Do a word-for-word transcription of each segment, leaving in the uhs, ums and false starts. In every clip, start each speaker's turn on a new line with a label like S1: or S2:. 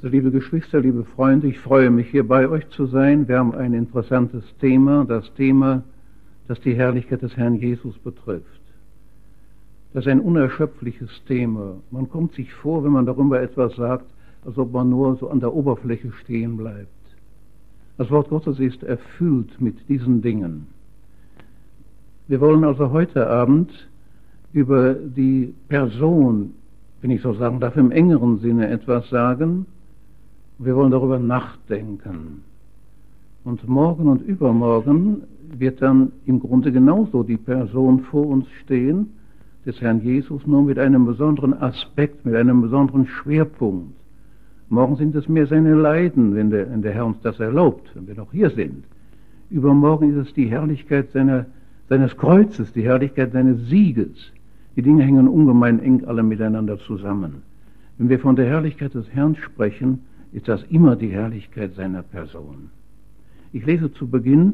S1: Also, liebe Geschwister, liebe Freunde, ich freue mich, hier bei euch zu sein. Wir haben ein interessantes Thema, das Thema, das die Herrlichkeit des Herrn Jesus betrifft. Das ist ein unerschöpfliches Thema. Man kommt sich vor, wenn man darüber etwas sagt, als ob man nur so an der Oberfläche stehen bleibt. Das Wort Gottes ist erfüllt mit diesen Dingen. Wir wollen also heute Abend über die Person, wenn ich so sagen darf, im engeren Sinne etwas sagen. Wir wollen darüber nachdenken. Und morgen und übermorgen wird dann im Grunde genauso die Person vor uns stehen, des Herrn Jesus, nur mit einem besonderen Aspekt, mit einem besonderen Schwerpunkt. Morgen sind es mehr seine Leiden, wenn der, wenn der Herr uns das erlaubt, wenn wir noch hier sind. Übermorgen ist es die Herrlichkeit seiner, seines Kreuzes, die Herrlichkeit seines Sieges. Die Dinge hängen ungemein eng alle miteinander zusammen. Wenn wir von der Herrlichkeit des Herrn sprechen, ist das immer die Herrlichkeit seiner Person. Ich lese zu Beginn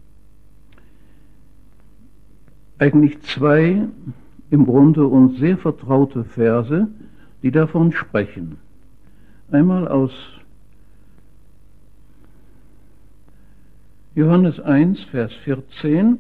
S1: eigentlich zwei im Grunde uns sehr vertraute Verse, die davon sprechen. Einmal aus Johannes eins, Vers vierzehn.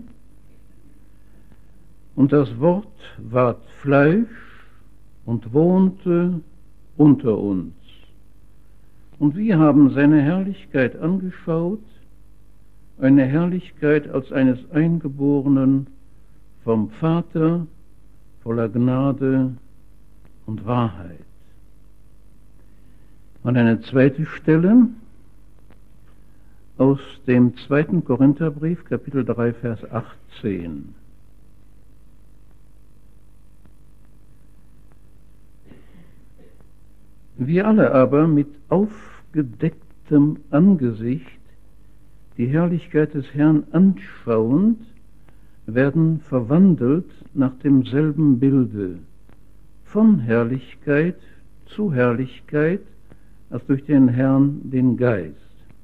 S1: Und das Wort ward Fleisch und wohnte unter uns. Und wir haben seine Herrlichkeit angeschaut, eine Herrlichkeit als eines Eingeborenen vom Vater, voller Gnade und Wahrheit. Und eine zweite Stelle aus dem zweiten Korintherbrief, Kapitel drei, Vers achtzehn. Wir alle aber mit aufgedecktem Angesicht die Herrlichkeit des Herrn anschauend, werden verwandelt nach demselben Bilde, von Herrlichkeit zu Herrlichkeit, als durch den Herrn den Geist.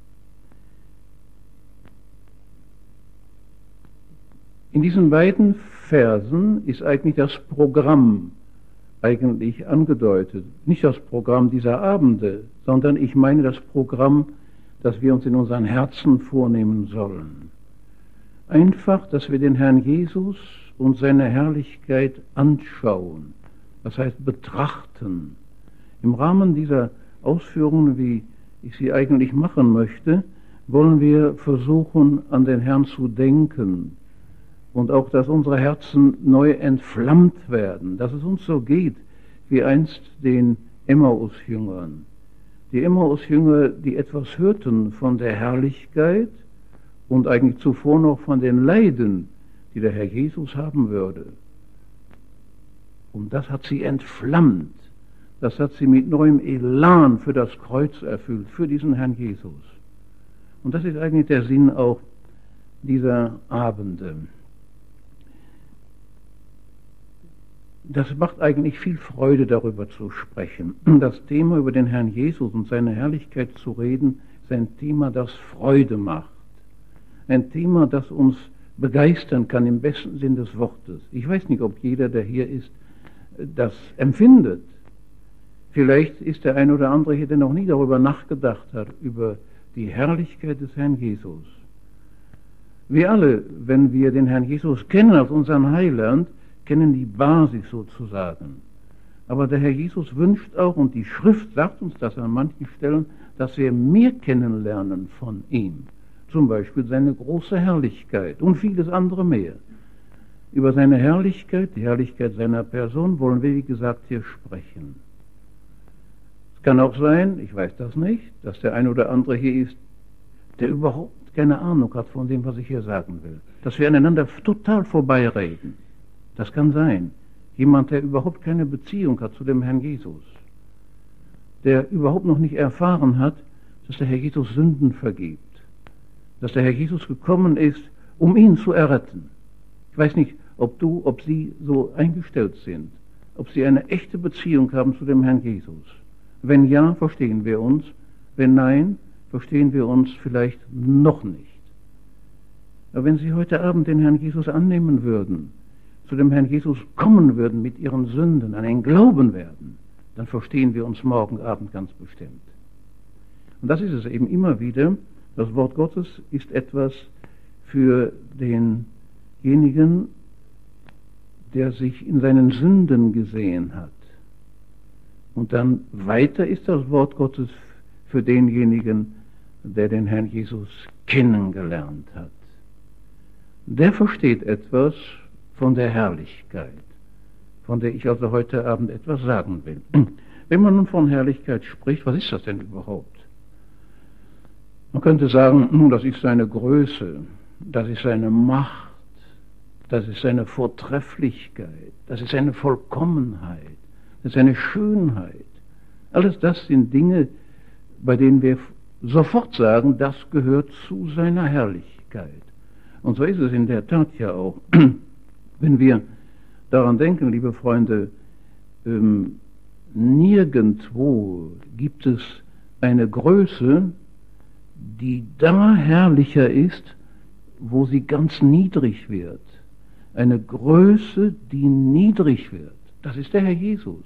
S1: In diesen beiden Versen ist eigentlich das Programm eigentlich angedeutet. Nicht das Programm dieser Abende, sondern ich meine das Programm, das wir uns in unseren Herzen vornehmen sollen. Einfach, dass wir den Herrn Jesus und seine Herrlichkeit anschauen, das heißt betrachten. Im Rahmen dieser Ausführungen, wie ich sie eigentlich machen möchte, wollen wir versuchen, an den Herrn zu denken und auch, dass unsere Herzen neu entflammt werden, dass es uns so geht, wie einst den Emmaus-Jüngern. Die Emmaus-Jünger, die etwas hörten von der Herrlichkeit und eigentlich zuvor noch von den Leiden, die der Herr Jesus haben würde. Und das hat sie entflammt. Das hat sie mit neuem Elan für das Kreuz erfüllt, für diesen Herrn Jesus. Und das ist eigentlich der Sinn auch dieser Abende. Das macht eigentlich viel Freude, darüber zu sprechen. Das Thema, über den Herrn Jesus und seine Herrlichkeit zu reden, ist ein Thema, das Freude macht. Ein Thema, das uns begeistern kann im besten Sinn des Wortes. Ich weiß nicht, ob jeder, der hier ist, das empfindet. Vielleicht ist der ein oder andere hier, der noch nie darüber nachgedacht hat, über die Herrlichkeit des Herrn Jesus. Wir alle, wenn wir den Herrn Jesus kennen als unseren Heiland, kennen die Basis sozusagen. Aber der Herr Jesus wünscht auch, und die Schrift sagt uns das an manchen Stellen, dass wir mehr kennenlernen von ihm. Zum Beispiel seine große Herrlichkeit und vieles andere mehr. Über seine Herrlichkeit, die Herrlichkeit seiner Person, wollen wir, wie gesagt, hier sprechen. Es kann auch sein, ich weiß das nicht, dass der ein oder andere hier ist, der überhaupt keine Ahnung hat von dem, was ich hier sagen will. Dass wir aneinander total vorbeireden. Das kann sein. Jemand, der überhaupt keine Beziehung hat zu dem Herrn Jesus. Der überhaupt noch nicht erfahren hat, dass der Herr Jesus Sünden vergibt. Dass der Herr Jesus gekommen ist, um ihn zu erretten. Ich weiß nicht, ob du, ob sie so eingestellt sind, ob sie eine echte Beziehung haben zu dem Herrn Jesus. Wenn ja, verstehen wir uns. Wenn nein, verstehen wir uns vielleicht noch nicht. Aber wenn Sie heute Abend den Herrn Jesus annehmen würden, zu dem Herrn Jesus kommen würden mit ihren Sünden, an ihn glauben werden, dann verstehen wir uns morgen Abend ganz bestimmt. Und das ist es eben immer wieder. Das Wort Gottes ist etwas für denjenigen, der sich in seinen Sünden gesehen hat. Und dann weiter ist das Wort Gottes für denjenigen, der den Herrn Jesus kennengelernt hat. Der versteht etwas von der Herrlichkeit, von der ich also heute Abend etwas sagen will. Wenn man nun von Herrlichkeit spricht, was ist das denn überhaupt? Man könnte sagen, nun, das ist seine Größe, das ist seine Macht, das ist seine Vortrefflichkeit, das ist seine Vollkommenheit, das ist seine Schönheit. Alles das sind Dinge, bei denen wir sofort sagen, das gehört zu seiner Herrlichkeit. Und so ist es in der Tat ja auch. Wenn wir daran denken, liebe Freunde, ähm, nirgendwo gibt es eine Größe, die da herrlicher ist, wo sie ganz niedrig wird. Eine Größe, die niedrig wird. Das ist der Herr Jesus.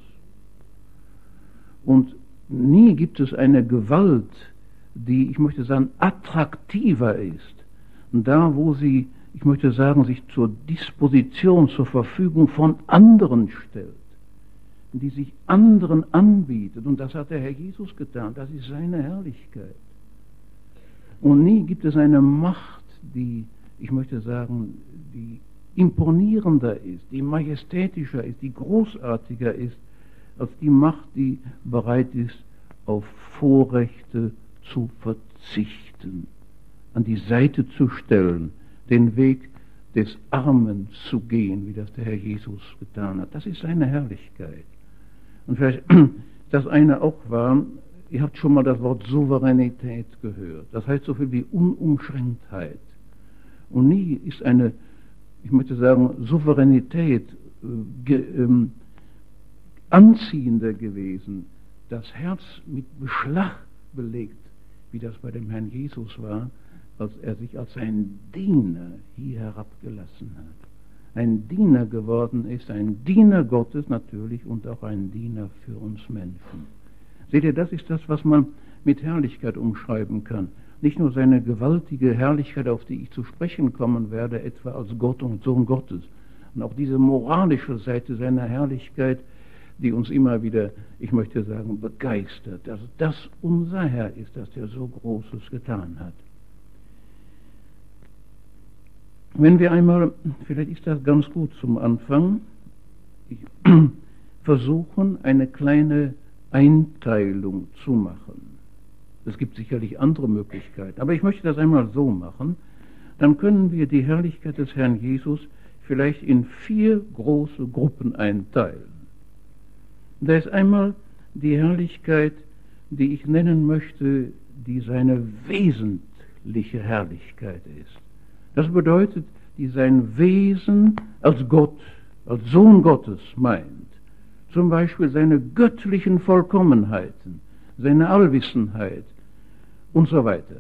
S1: Und nie gibt es eine Gewalt, die, ich möchte sagen, attraktiver ist. Und da, wo sie, ich möchte sagen, sich zur Disposition, zur Verfügung von anderen stellt, die sich anderen anbietet. Und das hat der Herr Jesus getan. Das ist seine Herrlichkeit. Und nie gibt es eine Macht, die, ich möchte sagen, die imponierender ist, die majestätischer ist, die großartiger ist, als die Macht, die bereit ist, auf Vorrechte zu verzichten, an die Seite zu stellen, den Weg des Armen zu gehen, wie das der Herr Jesus getan hat. Das ist seine Herrlichkeit. Und vielleicht das eine auch war, ihr habt schon mal das Wort Souveränität gehört. Das heißt so viel wie Unumschränktheit. Und nie ist eine, ich möchte sagen, Souveränität äh, ge, ähm, anziehender gewesen, das Herz mit Beschlag belegt, wie das bei dem Herrn Jesus war, als er sich als ein Diener hier herabgelassen hat. Ein Diener geworden ist, ein Diener Gottes natürlich und auch ein Diener für uns Menschen. Seht ihr, das ist das, was man mit Herrlichkeit umschreiben kann. Nicht nur seine gewaltige Herrlichkeit, auf die ich zu sprechen kommen werde, etwa als Gott und Sohn Gottes, und auch diese moralische Seite seiner Herrlichkeit, die uns immer wieder, ich möchte sagen, begeistert, dass das unser Herr ist, dass der so Großes getan hat. Wenn wir einmal, vielleicht ist das ganz gut zum Anfang, versuchen, eine kleine Einteilung zu machen. Es gibt sicherlich andere Möglichkeiten, aber ich möchte das einmal so machen, dann können wir die Herrlichkeit des Herrn Jesus vielleicht in vier große Gruppen einteilen. Da ist einmal die Herrlichkeit, die ich nennen möchte, die seine wesentliche Herrlichkeit ist. Das bedeutet, die sein Wesen als Gott, als Sohn Gottes meint. Zum Beispiel seine göttlichen Vollkommenheiten, seine Allwissenheit und so weiter.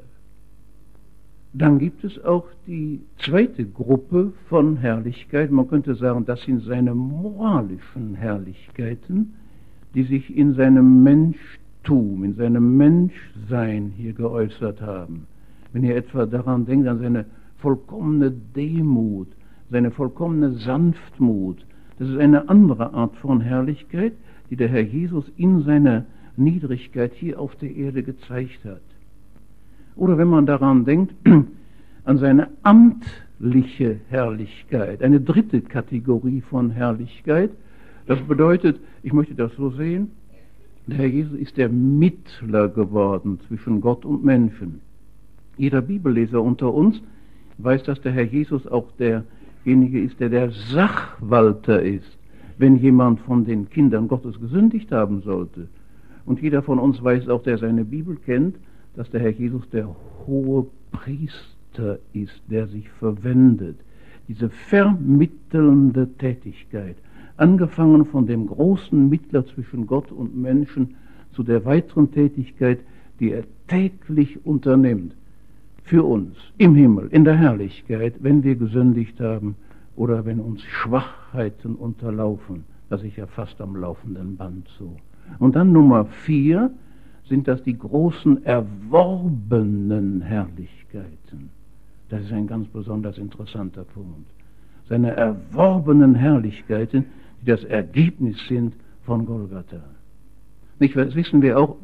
S1: Dann gibt es auch die zweite Gruppe von Herrlichkeit. Man könnte sagen, das sind seine moralischen Herrlichkeiten, die sich in seinem Menschtum, in seinem Menschsein hier geäußert haben. Wenn ihr etwa daran denkt, an seine vollkommene Demut, seine vollkommene Sanftmut, das ist eine andere Art von Herrlichkeit, die der Herr Jesus in seiner Niedrigkeit hier auf der Erde gezeigt hat. Oder wenn man daran denkt, an seine amtliche Herrlichkeit, eine dritte Kategorie von Herrlichkeit, das bedeutet, ich möchte das so sehen, der Herr Jesus ist der Mittler geworden zwischen Gott und Menschen. Jeder Bibelleser unter uns weiß, dass der Herr Jesus auch derjenige ist, der der Sachwalter ist, wenn jemand von den Kindern Gottes gesündigt haben sollte. Und jeder von uns weiß auch, der seine Bibel kennt, dass der Herr Jesus der hohe Priester ist, der sich verwendet. Diese vermittelnde Tätigkeit, angefangen von dem großen Mittler zwischen Gott und Menschen zu der weiteren Tätigkeit, die er täglich unternimmt, für uns im Himmel, in der Herrlichkeit, wenn wir gesündigt haben oder wenn uns Schwachheiten unterlaufen. Das ist ja fast am laufenden Band so. Und dann Nummer vier, sind das die großen erworbenen Herrlichkeiten. Das ist ein ganz besonders interessanter Punkt. Seine erworbenen Herrlichkeiten, die das Ergebnis sind von Golgatha. Nicht, das wissen wir auch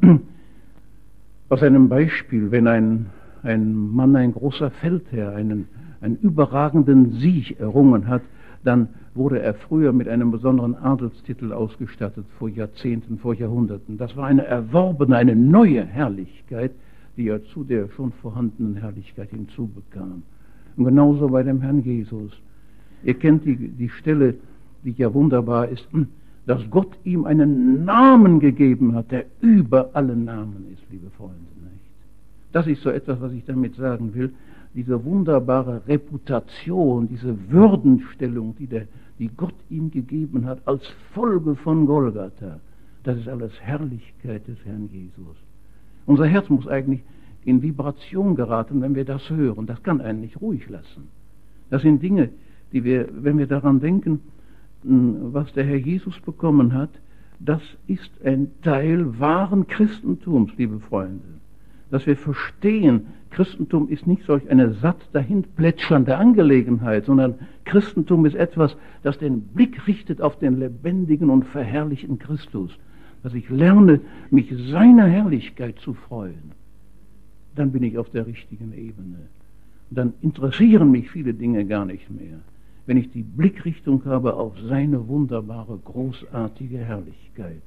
S1: aus einem Beispiel, wenn ein, ein Mann, ein großer Feldherr, einen, einen überragenden Sieg errungen hat, dann wurde er früher mit einem besonderen Adelstitel ausgestattet, vor Jahrzehnten, vor Jahrhunderten. Das war eine erworbene, eine neue Herrlichkeit, die er zu der schon vorhandenen Herrlichkeit hinzubekam. Und genauso bei dem Herrn Jesus. Ihr kennt die, die Stelle, die ja wunderbar ist, dass Gott ihm einen Namen gegeben hat, der über alle Namen ist, liebe Freunde. Nicht? Das ist so etwas, was ich damit sagen will. Diese wunderbare Reputation, diese Würdenstellung, die, der, die Gott ihm gegeben hat, als Folge von Golgatha, das ist alles Herrlichkeit des Herrn Jesus. Unser Herz muss eigentlich in Vibration geraten, wenn wir das hören. Das kann einen nicht ruhig lassen. Das sind Dinge, die wir, wenn wir daran denken, was der Herr Jesus bekommen hat, das ist ein Teil wahren Christentums, liebe Freunde. Dass wir verstehen, Christentum ist nicht solch eine satt dahin plätschernde Angelegenheit, sondern Christentum ist etwas, das den Blick richtet auf den lebendigen und verherrlichten Christus. Dass ich lerne, mich seiner Herrlichkeit zu freuen. Dann bin ich auf der richtigen Ebene. Dann interessieren mich viele Dinge gar nicht mehr, wenn ich die Blickrichtung habe auf seine wunderbare, großartige Herrlichkeit.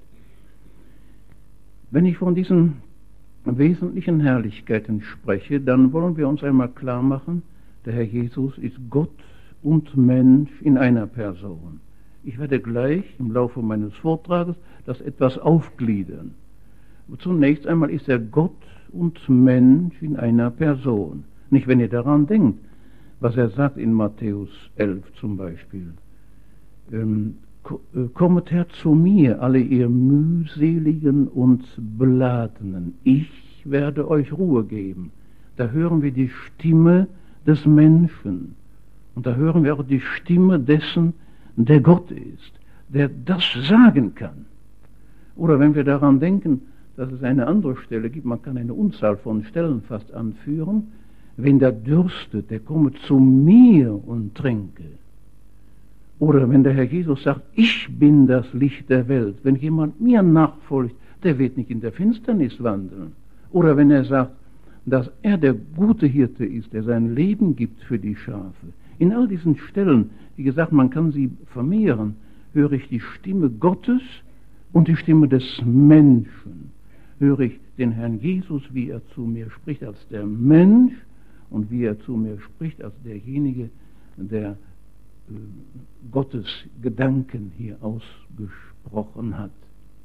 S1: Wenn ich von diesen wesentlichen Herrlichkeiten spreche, dann wollen wir uns einmal klar machen, der Herr Jesus ist Gott und Mensch in einer Person. Ich werde gleich im Laufe meines Vortrages das etwas aufgliedern. Zunächst einmal ist er Gott und Mensch in einer Person. Nicht, wenn ihr daran denkt, was er sagt in Matthäus elf zum Beispiel. Ähm, Kommet her zu mir, alle ihr mühseligen und Beladenen. Ich werde euch Ruhe geben. Da hören wir die Stimme des Menschen. Und da hören wir auch die Stimme dessen, der Gott ist, der das sagen kann. Oder wenn wir daran denken, dass es eine andere Stelle gibt, man kann eine Unzahl von Stellen fast anführen, wenn der dürstet, der komme zu mir und trinke. Oder wenn der Herr Jesus sagt, ich bin das Licht der Welt. Wenn jemand mir nachfolgt, der wird nicht in der Finsternis wandeln. Oder wenn er sagt, dass er der gute Hirte ist, der sein Leben gibt für die Schafe. In all diesen Stellen, wie gesagt, man kann sie vermehren, höre ich die Stimme Gottes und die Stimme des Menschen. Höre ich den Herrn Jesus, wie er zu mir spricht als der Mensch und wie er zu mir spricht als derjenige, der Gottes Gedanken hier ausgesprochen hat.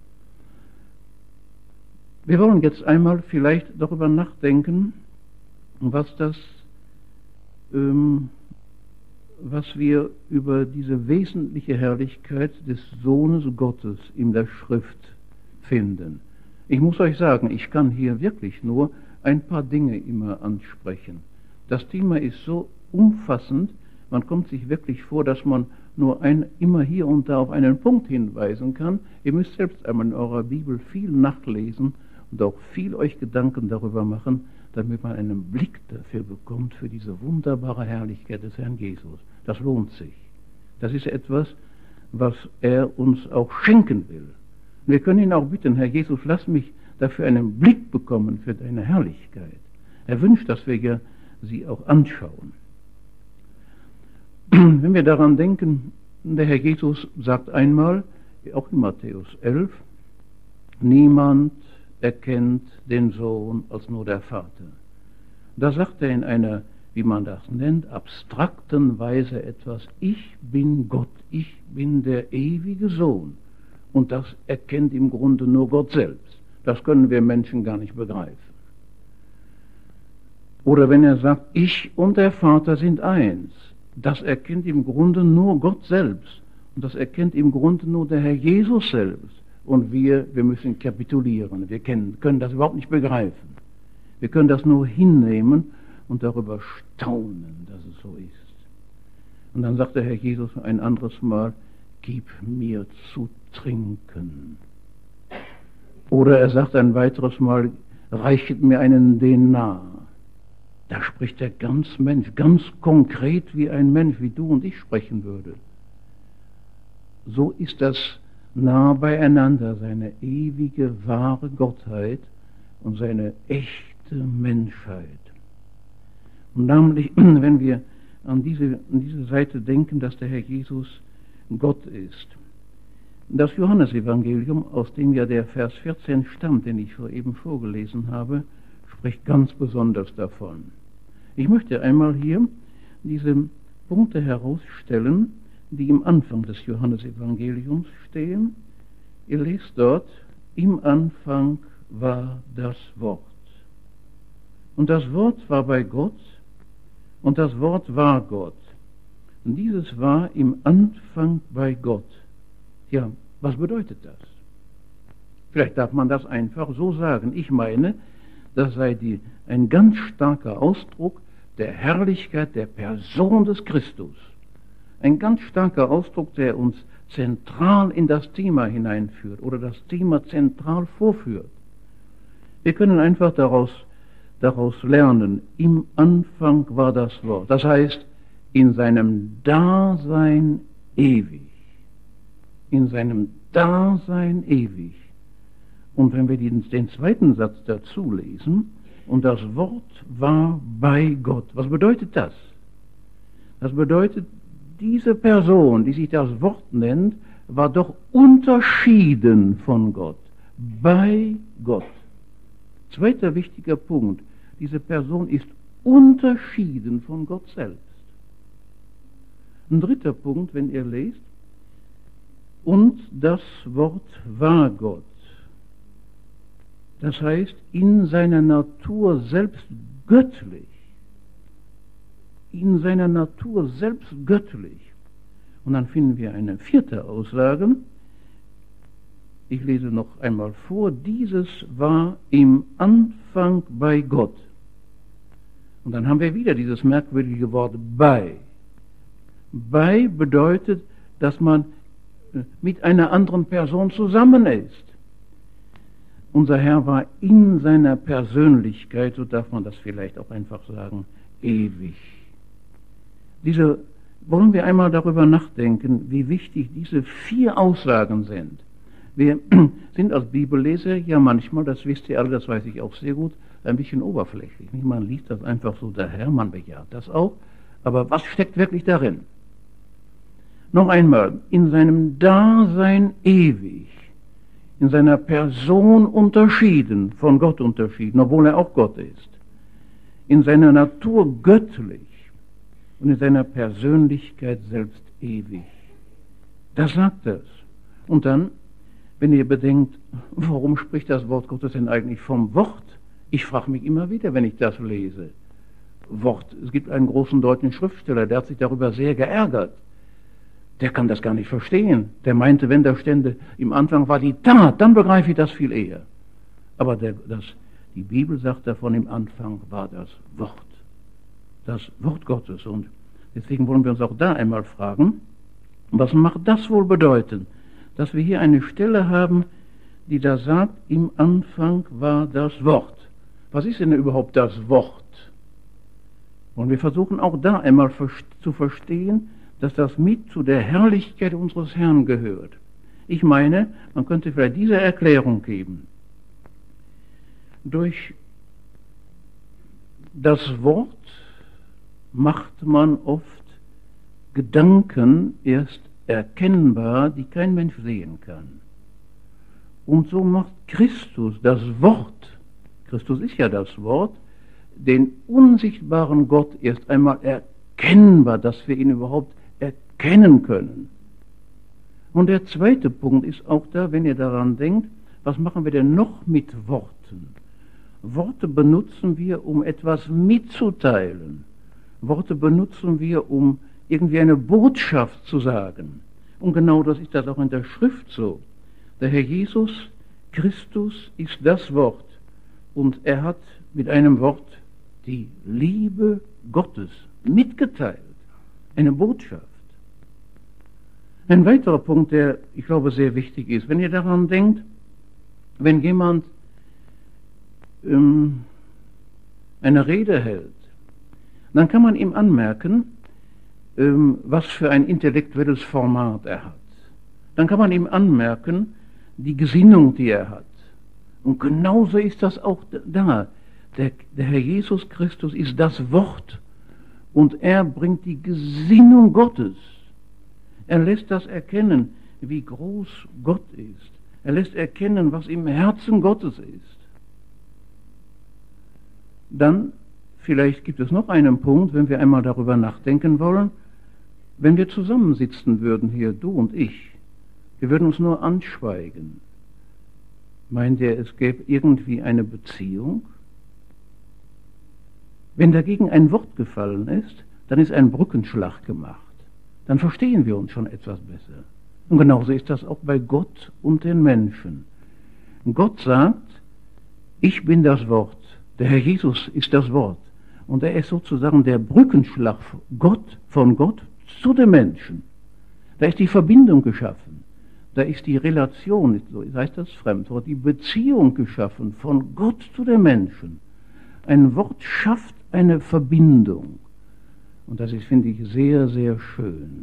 S1: Wir wollen jetzt einmal vielleicht darüber nachdenken, was das, ähm, was wir über diese wesentliche Herrlichkeit des Sohnes Gottes in der Schrift finden. Ich muss euch sagen, ich kann hier wirklich nur ein paar Dinge immer ansprechen. Das Thema ist so umfassend, man kommt sich wirklich vor, dass man nur ein, immer hier und da auf einen Punkt hinweisen kann. Ihr müsst selbst einmal in eurer Bibel viel nachlesen und auch viel euch Gedanken darüber machen, damit man einen Blick dafür bekommt, für diese wunderbare Herrlichkeit des Herrn Jesus. Das lohnt sich. Das ist etwas, was er uns auch schenken will. Und wir können ihn auch bitten, Herr Jesus, lass mich dafür einen Blick bekommen für deine Herrlichkeit. Er wünscht, dass wir ja sie auch anschauen. Wenn wir daran denken, der Herr Jesus sagt einmal, auch in Matthäus elf, niemand erkennt den Sohn als nur der Vater. Da sagt er in einer, wie man das nennt, abstrakten Weise etwas, ich bin Gott, ich bin der ewige Sohn. Und das erkennt im Grunde nur Gott selbst. Das können wir Menschen gar nicht begreifen. Oder wenn er sagt, ich und der Vater sind eins. Das erkennt im Grunde nur Gott selbst. Und das erkennt im Grunde nur der Herr Jesus selbst. Und wir, wir müssen kapitulieren. Wir können, können das überhaupt nicht begreifen. Wir können das nur hinnehmen und darüber staunen, dass es so ist. Und dann sagt der Herr Jesus ein anderes Mal, gib mir zu trinken. Oder er sagt ein weiteres Mal, reichet mir einen Denar. Da spricht er ganz Mensch, ganz konkret wie ein Mensch, wie du und ich sprechen würde. So ist das nah beieinander, seine ewige, wahre Gottheit und seine echte Menschheit. Und namentlich, wenn wir an diese, an diese Seite denken, dass der Herr Jesus Gott ist. Das Johannesevangelium, aus dem ja der Vers vierzehn stammt, den ich soeben vorgelesen habe, spricht ganz besonders davon. Ich möchte einmal hier diese Punkte herausstellen, die im Anfang des Johannesevangeliums stehen. Ihr lest dort, im Anfang war das Wort. Und das Wort war bei Gott, und das Wort war Gott. Und dieses war im Anfang bei Gott. Ja, was bedeutet das? Vielleicht darf man das einfach so sagen. Ich meine, das sei die, ein ganz starker Ausdruck der Herrlichkeit der Person des Christus. Ein ganz starker Ausdruck, der uns zentral in das Thema hineinführt oder das Thema zentral vorführt. Wir können einfach daraus, daraus lernen, im Anfang war das Wort. Das heißt, in seinem Dasein ewig. In seinem Dasein ewig. Und wenn wir den, den zweiten Satz dazu lesen, und das Wort war bei Gott. Was bedeutet das? Das bedeutet, diese Person, die sich das Wort nennt, war doch unterschieden von Gott. Bei Gott. Zweiter wichtiger Punkt. Diese Person ist unterschieden von Gott selbst. Ein dritter Punkt, wenn ihr lest, und das Wort war Gott. Das heißt, in seiner Natur selbst göttlich. In seiner Natur selbst göttlich. Und dann finden wir eine vierte Aussage. Ich lese noch einmal vor. Dieses war im Anfang bei Gott. Und dann haben wir wieder dieses merkwürdige Wort bei. Bei bedeutet, dass man mit einer anderen Person zusammen ist. Unser Herr war in seiner Persönlichkeit, so darf man das vielleicht auch einfach sagen, ewig. Diese, wollen wir einmal darüber nachdenken, wie wichtig diese vier Aussagen sind. Wir sind als Bibelleser ja manchmal, das wisst ihr alle, das weiß ich auch sehr gut, ein bisschen oberflächlich. Man liest das einfach so daher, man bejaht das auch, aber was steckt wirklich darin? Noch einmal, in seinem Dasein ewig, in seiner Person unterschieden, von Gott unterschieden, obwohl er auch Gott ist, in seiner Natur göttlich und in seiner Persönlichkeit selbst ewig. Das sagt es. Und dann, wenn ihr bedenkt, warum spricht das Wort Gottes denn eigentlich vom Wort? Ich frage mich immer wieder, wenn ich das lese. Wort, es gibt einen großen deutschen Schriftsteller, der hat sich darüber sehr geärgert. Der kann das gar nicht verstehen. Der meinte, wenn da stände, im Anfang war die Tat, dann begreife ich das viel eher. Aber der, das, die Bibel sagt davon, im Anfang war das Wort. Das Wort Gottes. Und deswegen wollen wir uns auch da einmal fragen, was macht das wohl bedeuten? Dass wir hier eine Stelle haben, die da sagt, im Anfang war das Wort. Was ist denn überhaupt das Wort? Und wir versuchen auch da einmal zu verstehen, dass das mit zu der Herrlichkeit unseres Herrn gehört. Ich meine, man könnte vielleicht diese Erklärung geben. Durch das Wort macht man oft Gedanken erst erkennbar, die kein Mensch sehen kann. Und so macht Christus das Wort, Christus ist ja das Wort, den unsichtbaren Gott erst einmal erkennbar, dass wir ihn überhaupt erkennen können. Und der zweite Punkt ist auch da, wenn ihr daran denkt, was machen wir denn noch mit Worten? Worte benutzen wir, um etwas mitzuteilen. Worte benutzen wir, um irgendwie eine Botschaft zu sagen. Und genau das ist das auch in der Schrift so. Der Herr Jesus Christus ist das Wort und er hat mit einem Wort die Liebe Gottes mitgeteilt. Eine Botschaft. Ein weiterer Punkt, der, ich glaube, sehr wichtig ist, wenn ihr daran denkt, wenn jemand ähm, eine Rede hält, dann kann man ihm anmerken, ähm, was für ein intellektuelles Format er hat. Dann kann man ihm anmerken, die Gesinnung, die er hat. Und genauso ist das auch da. Der, der Herr Jesus Christus ist das Wort und er bringt die Gesinnung Gottes. Er lässt das erkennen, wie groß Gott ist. Er lässt erkennen, was im Herzen Gottes ist. Dann, vielleicht gibt es noch einen Punkt, wenn wir einmal darüber nachdenken wollen, wenn wir zusammensitzen würden hier, du und ich, wir würden uns nur anschweigen. Meint ihr, es gäbe irgendwie eine Beziehung? Wenn dagegen ein Wort gefallen ist, dann ist ein Brückenschlag gemacht. Dann verstehen wir uns schon etwas besser. Und genauso ist das auch bei Gott und den Menschen. Gott sagt, ich bin das Wort. Der Herr Jesus ist das Wort. Und er ist sozusagen der Brückenschlag Gott, von Gott zu den Menschen. Da ist die Verbindung geschaffen. Da ist die Relation, so heißt das Fremdwort, die Beziehung geschaffen von Gott zu den Menschen. Ein Wort schafft eine Verbindung. Und das ist, finde ich, sehr, sehr schön,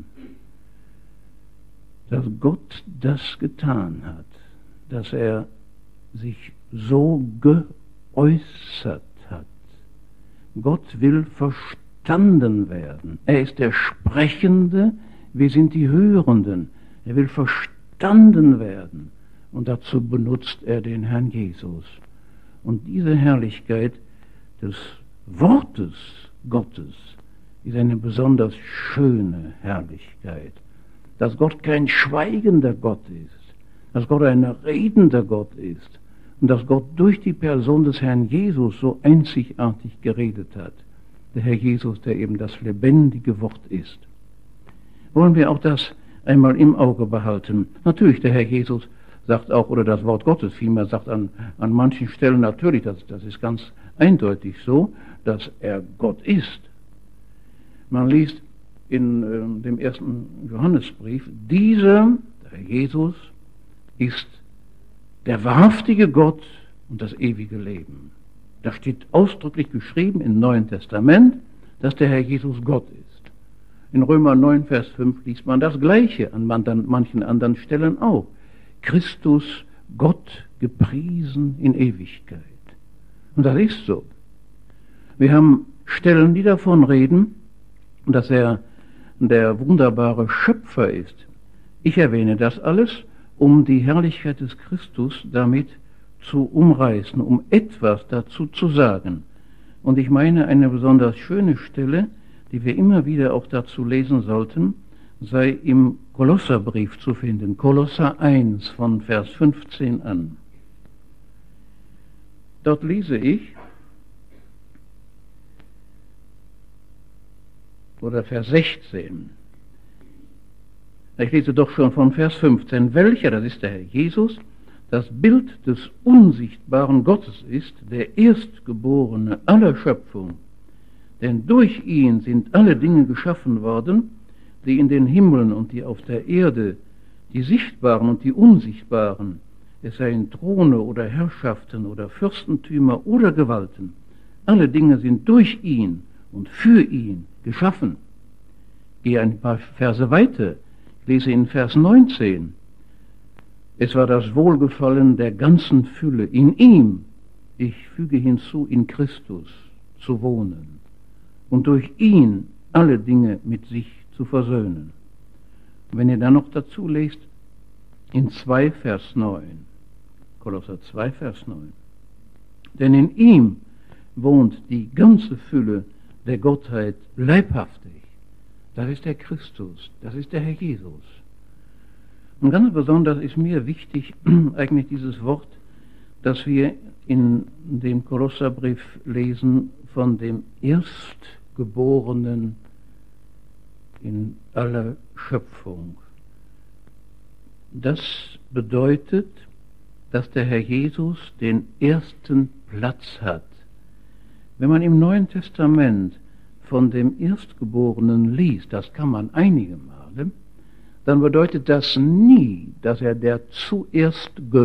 S1: dass Gott das getan hat, dass er sich so geäußert hat. Gott will verstanden werden. Er ist der Sprechende, wir sind die Hörenden. Er will verstanden werden. Und dazu benutzt er den Herrn Jesus. Und diese Herrlichkeit des Wortes Gottes ist eine besonders schöne Herrlichkeit. Dass Gott kein schweigender Gott ist, dass Gott ein redender Gott ist und dass Gott durch die Person des Herrn Jesus so einzigartig geredet hat. Der Herr Jesus, der eben das lebendige Wort ist. Wollen wir auch das einmal im Auge behalten? Natürlich, der Herr Jesus sagt auch, oder das Wort Gottes vielmehr sagt an, an manchen Stellen natürlich, das, das ist ganz eindeutig so, dass er Gott ist. Man liest in äh, dem ersten Johannesbrief, dieser, der Herr Jesus, ist der wahrhaftige Gott und das ewige Leben. Da steht ausdrücklich geschrieben im Neuen Testament, dass der Herr Jesus Gott ist. In Römer neun, Vers fünf liest man das Gleiche, an manchen anderen Stellen auch. Christus, Gott gepriesen in Ewigkeit. Und das ist so. Wir haben Stellen, die davon reden, dass er der wunderbare Schöpfer ist. Ich erwähne das alles, um die Herrlichkeit des Christus damit zu umreißen, um etwas dazu zu sagen. Und ich meine, eine besonders schöne Stelle, die wir immer wieder auch dazu lesen sollten, sei im Kolosserbrief zu finden, Kolosser eins von Vers fünfzehn an. Dort lese ich, oder Vers sechzehn, ich lese doch schon von Vers fünfzehn, welcher, das ist der Herr Jesus, das Bild des unsichtbaren Gottes ist, der Erstgeborene aller Schöpfung. Denn durch ihn sind alle Dinge geschaffen worden, die in den Himmeln und die auf der Erde, die sichtbaren und die unsichtbaren, es seien Throne oder Herrschaften oder Fürstentümer oder Gewalten. Alle Dinge sind durch ihn und für ihn geschaffen. Gehe ein paar Verse weiter, ich lese in Vers neunzehn. Es war das Wohlgefallen der ganzen Fülle in ihm, ich füge hinzu, in Christus zu wohnen und durch ihn alle Dinge mit sich zu versöhnen. Und wenn ihr dann noch dazu lest, in zwei Vers neun, Kolosser zwei Vers neun, denn in ihm wohnt die ganze Fülle der Gottheit leibhaftig. Das ist der Christus, das ist der Herr Jesus. Und ganz besonders ist mir wichtig eigentlich dieses Wort, dass wir in dem Kolosserbrief lesen von dem Erstgeborenen in aller Schöpfung. Das bedeutet, dass der Herr Jesus den ersten Platz hat. Wenn man im Neuen Testament von dem Erstgeborenen liest, das kann man einige Male, dann bedeutet das nie, dass er der zuerst Geborene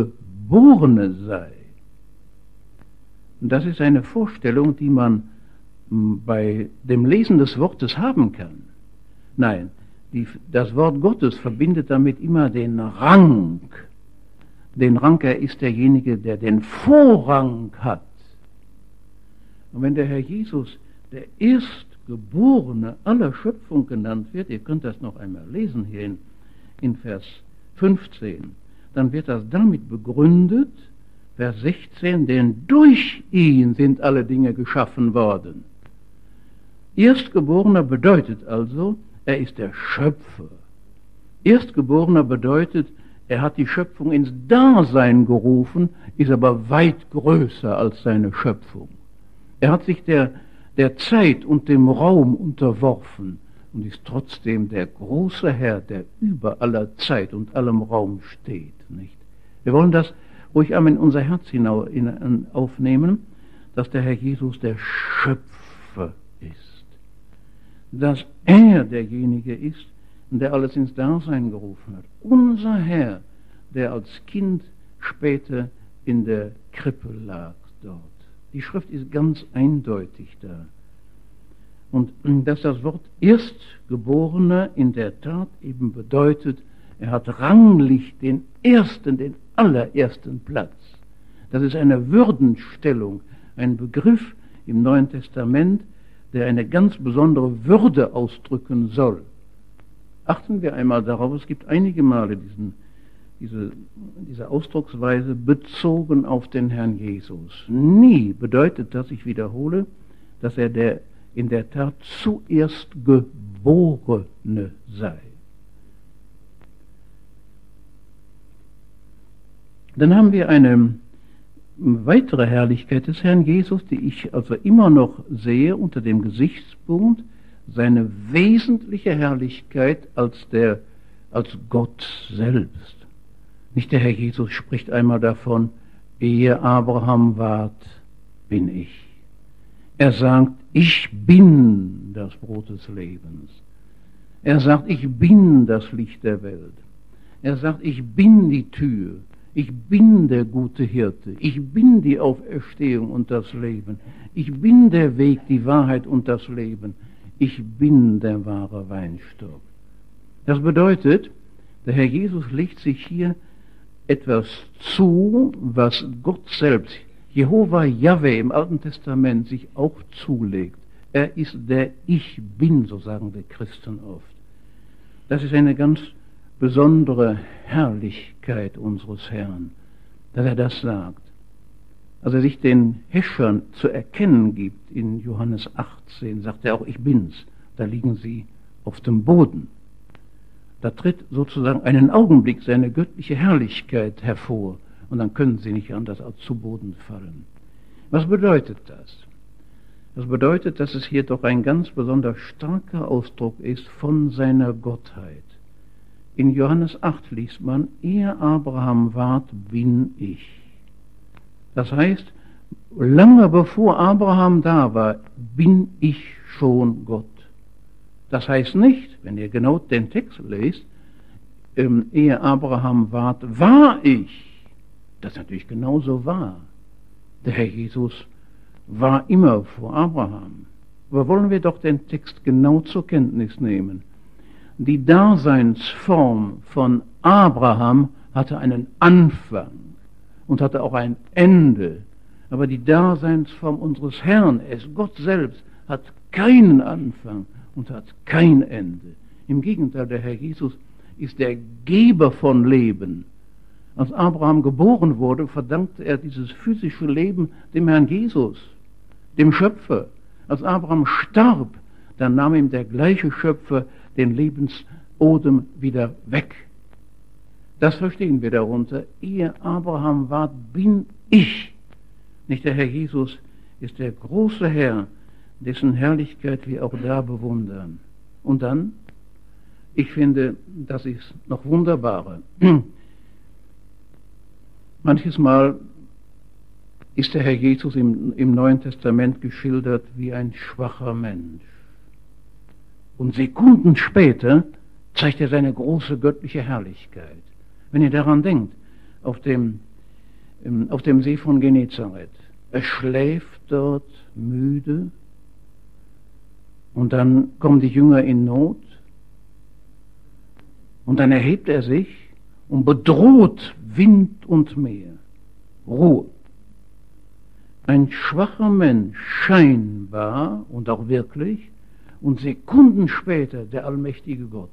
S1: Geborene sei. Und das ist eine Vorstellung, die man bei dem Lesen des Wortes haben kann. Nein, die, das Wort Gottes verbindet damit immer den Rang. Den Rang, er ist derjenige, der den Vorrang hat. Und wenn der Herr Jesus der Erstgeborene aller Schöpfung genannt wird, ihr könnt das noch einmal lesen hier in, in Vers fünfzehn, dann wird das damit begründet, Vers sechzehn, denn durch ihn sind alle Dinge geschaffen worden. Erstgeborener bedeutet also, er ist der Schöpfer. Erstgeborener bedeutet, er hat die Schöpfung ins Dasein gerufen, ist aber weit größer als seine Schöpfung. Er hat sich der, der Zeit und dem Raum unterworfen und ist trotzdem der große Herr, der über aller Zeit und allem Raum steht. Nicht? Wir wollen das ruhig einmal in unser Herz hinauf, in, aufnehmen, dass der Herr Jesus der Schöpfer ist. Dass er derjenige ist, der alles ins Dasein gerufen hat. Unser Herr, der als Kind später in der Krippe lag dort. Die Schrift ist ganz eindeutig da. Und dass das Wort Erstgeborener in der Tat eben bedeutet, er hat ranglich den ersten, den allerersten Platz. Das ist eine Würdenstellung, ein Begriff im Neuen Testament, der eine ganz besondere Würde ausdrücken soll. Achten wir einmal darauf, es gibt einige Male diesen, diese, diese Ausdrucksweise bezogen auf den Herrn Jesus. Nie bedeutet das, ich wiederhole, dass er der in der Tat zuerst Geborene sei. Dann haben wir eine weitere Herrlichkeit des Herrn Jesus, die ich also immer noch sehe unter dem Gesichtspunkt, seine wesentliche Herrlichkeit als, der, als Gott selbst. Nicht der Herr Jesus spricht einmal davon, ehe Abraham ward, bin ich. Er sagt, ich bin das Brot des Lebens. Er sagt, ich bin das Licht der Welt. Er sagt, ich bin die Tür. Ich bin der gute Hirte. Ich bin die Auferstehung und das Leben. Ich bin der Weg, die Wahrheit und das Leben. Ich bin der wahre Weinstock. Das bedeutet, der Herr Jesus legt sich hier etwas zu, was Gott selbst, Jehova Jahwe im Alten Testament, sich auch zulegt. Er ist der Ich Bin, so sagen die Christen oft. Das ist eine ganz besondere Herrlichkeit unseres Herrn, dass er das sagt. Als er sich den Häschern zu erkennen gibt in Johannes achtzehn, sagt er auch, ich bin's. Da liegen sie auf dem Boden. Da tritt sozusagen einen Augenblick seine göttliche Herrlichkeit hervor und dann können sie nicht anders als zu Boden fallen. Was bedeutet das? Das bedeutet, dass es hier doch ein ganz besonders starker Ausdruck ist von seiner Gottheit. In Johannes acht liest man, ehe Abraham ward, bin ich. Das heißt, lange bevor Abraham da war, bin ich schon Gott. Das heißt nicht, wenn ihr genau den Text lest, ähm, ehe Abraham ward, war ich. Das ist natürlich genauso wahr. Der Herr Jesus war immer vor Abraham. Aber wollen wir doch den Text genau zur Kenntnis nehmen. Die Daseinsform von Abraham hatte einen Anfang und hatte auch ein Ende. Aber die Daseinsform unseres Herrn, er ist Gott selbst, hat keinen Anfang und hat kein Ende. Im Gegenteil, der Herr Jesus ist der Geber von Leben. Als Abraham geboren wurde, verdankte er dieses physische Leben dem Herrn Jesus, dem Schöpfer. Als Abraham starb, dann nahm ihm der gleiche Schöpfer den Lebensodem wieder weg. Das verstehen wir darunter. Ehe Abraham ward, bin ich. Nicht der Herr Jesus ist der große Herr, dessen Herrlichkeit wir auch da bewundern. Und dann, ich finde, das ist noch wunderbarer. Manches Mal ist der Herr Jesus im, im Neuen Testament geschildert wie ein schwacher Mensch. Und Sekunden später zeigt er seine große göttliche Herrlichkeit. Wenn ihr daran denkt, auf dem auf dem See von Genezareth. Er schläft dort müde und dann kommen die Jünger in Not und dann erhebt er sich und bedroht Wind und Meer. Ruhe. Ein schwacher Mensch, scheinbar und auch wirklich, und Sekunden später der allmächtige Gott.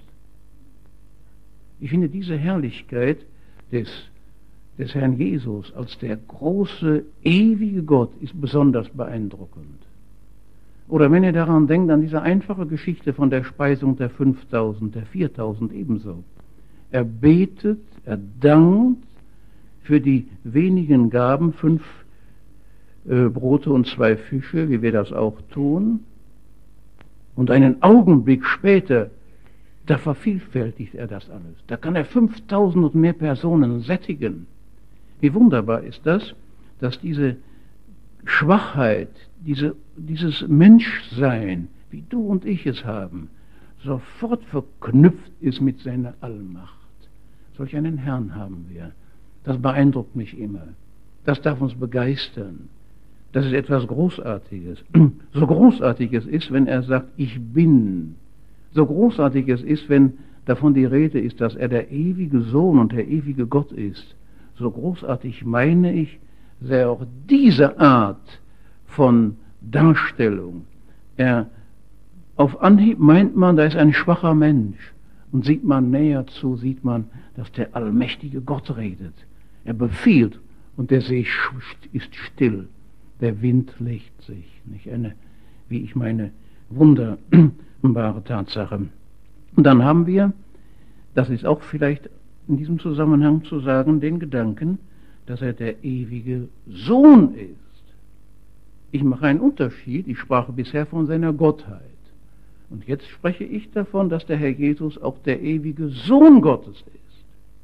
S1: Ich finde diese Herrlichkeit des, des Herrn Jesus als der große, ewige Gott ist besonders beeindruckend. Oder wenn ihr daran denkt, an diese einfache Geschichte von der Speisung der fünftausend, der viertausend ebenso. Er betet, er dankt für die wenigen Gaben, fünf äh, Brote und zwei Fische, wie wir das auch tun. Und einen Augenblick später, da vervielfältigt er das alles. Da kann er fünftausend und mehr Personen sättigen. Wie wunderbar ist das, dass diese Schwachheit, diese, dieses Menschsein, wie du und ich es haben, sofort verknüpft ist mit seiner Allmacht. Solch einen Herrn haben wir. Das beeindruckt mich immer. Das darf uns begeistern. Das ist etwas Großartiges. So großartig es ist, wenn er sagt, ich bin. So großartig es ist, wenn davon die Rede ist, dass er der ewige Sohn und der ewige Gott ist. So großartig meine ich, sei auch diese Art von Darstellung. Er, auf Anhieb meint man, da ist ein schwacher Mensch. Und sieht man näher zu, sieht man, dass der allmächtige Gott redet. Er befiehlt und der See ist still. Der Wind legt sich. Nicht eine, wie ich meine, wunderbare Tatsache. Und dann haben wir, das ist auch vielleicht in diesem Zusammenhang zu sagen, den Gedanken, dass er der ewige Sohn ist. Ich mache einen Unterschied. Ich sprach bisher von seiner Gottheit. Und jetzt spreche ich davon, dass der Herr Jesus auch der ewige Sohn Gottes ist.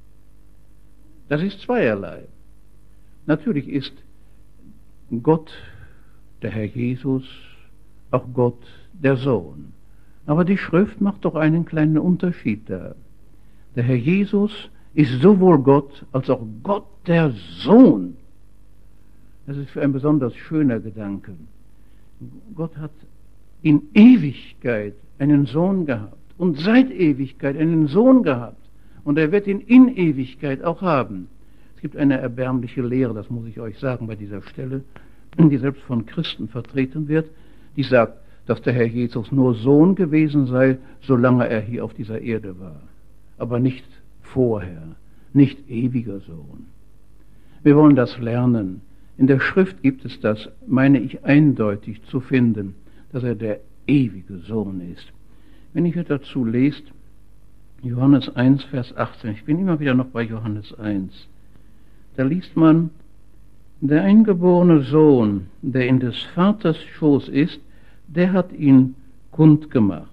S1: Das ist zweierlei. Natürlich ist Gott, der Herr Jesus, auch Gott, der Sohn. Aber die Schrift macht doch einen kleinen Unterschied da. Der Herr Jesus ist sowohl Gott als auch Gott, der Sohn. Das ist für ein besonders schöner Gedanke. Gott hat in Ewigkeit einen Sohn gehabt und seit Ewigkeit einen Sohn gehabt. Und er wird ihn in Ewigkeit auch haben. Es gibt eine erbärmliche Lehre, das muss ich euch sagen bei dieser Stelle, die selbst von Christen vertreten wird, die sagt, dass der Herr Jesus nur Sohn gewesen sei, solange er hier auf dieser Erde war. Aber nicht vorher, nicht ewiger Sohn. Wir wollen das lernen. In der Schrift gibt es das, meine ich, eindeutig zu finden, dass er der ewige Sohn ist. Wenn ihr dazu lest, Johannes eins, Vers achtzehn, ich bin immer wieder noch bei Johannes eins, da liest man, der eingeborene Sohn, der in des Vaters Schoß ist, der hat ihn kundgemacht.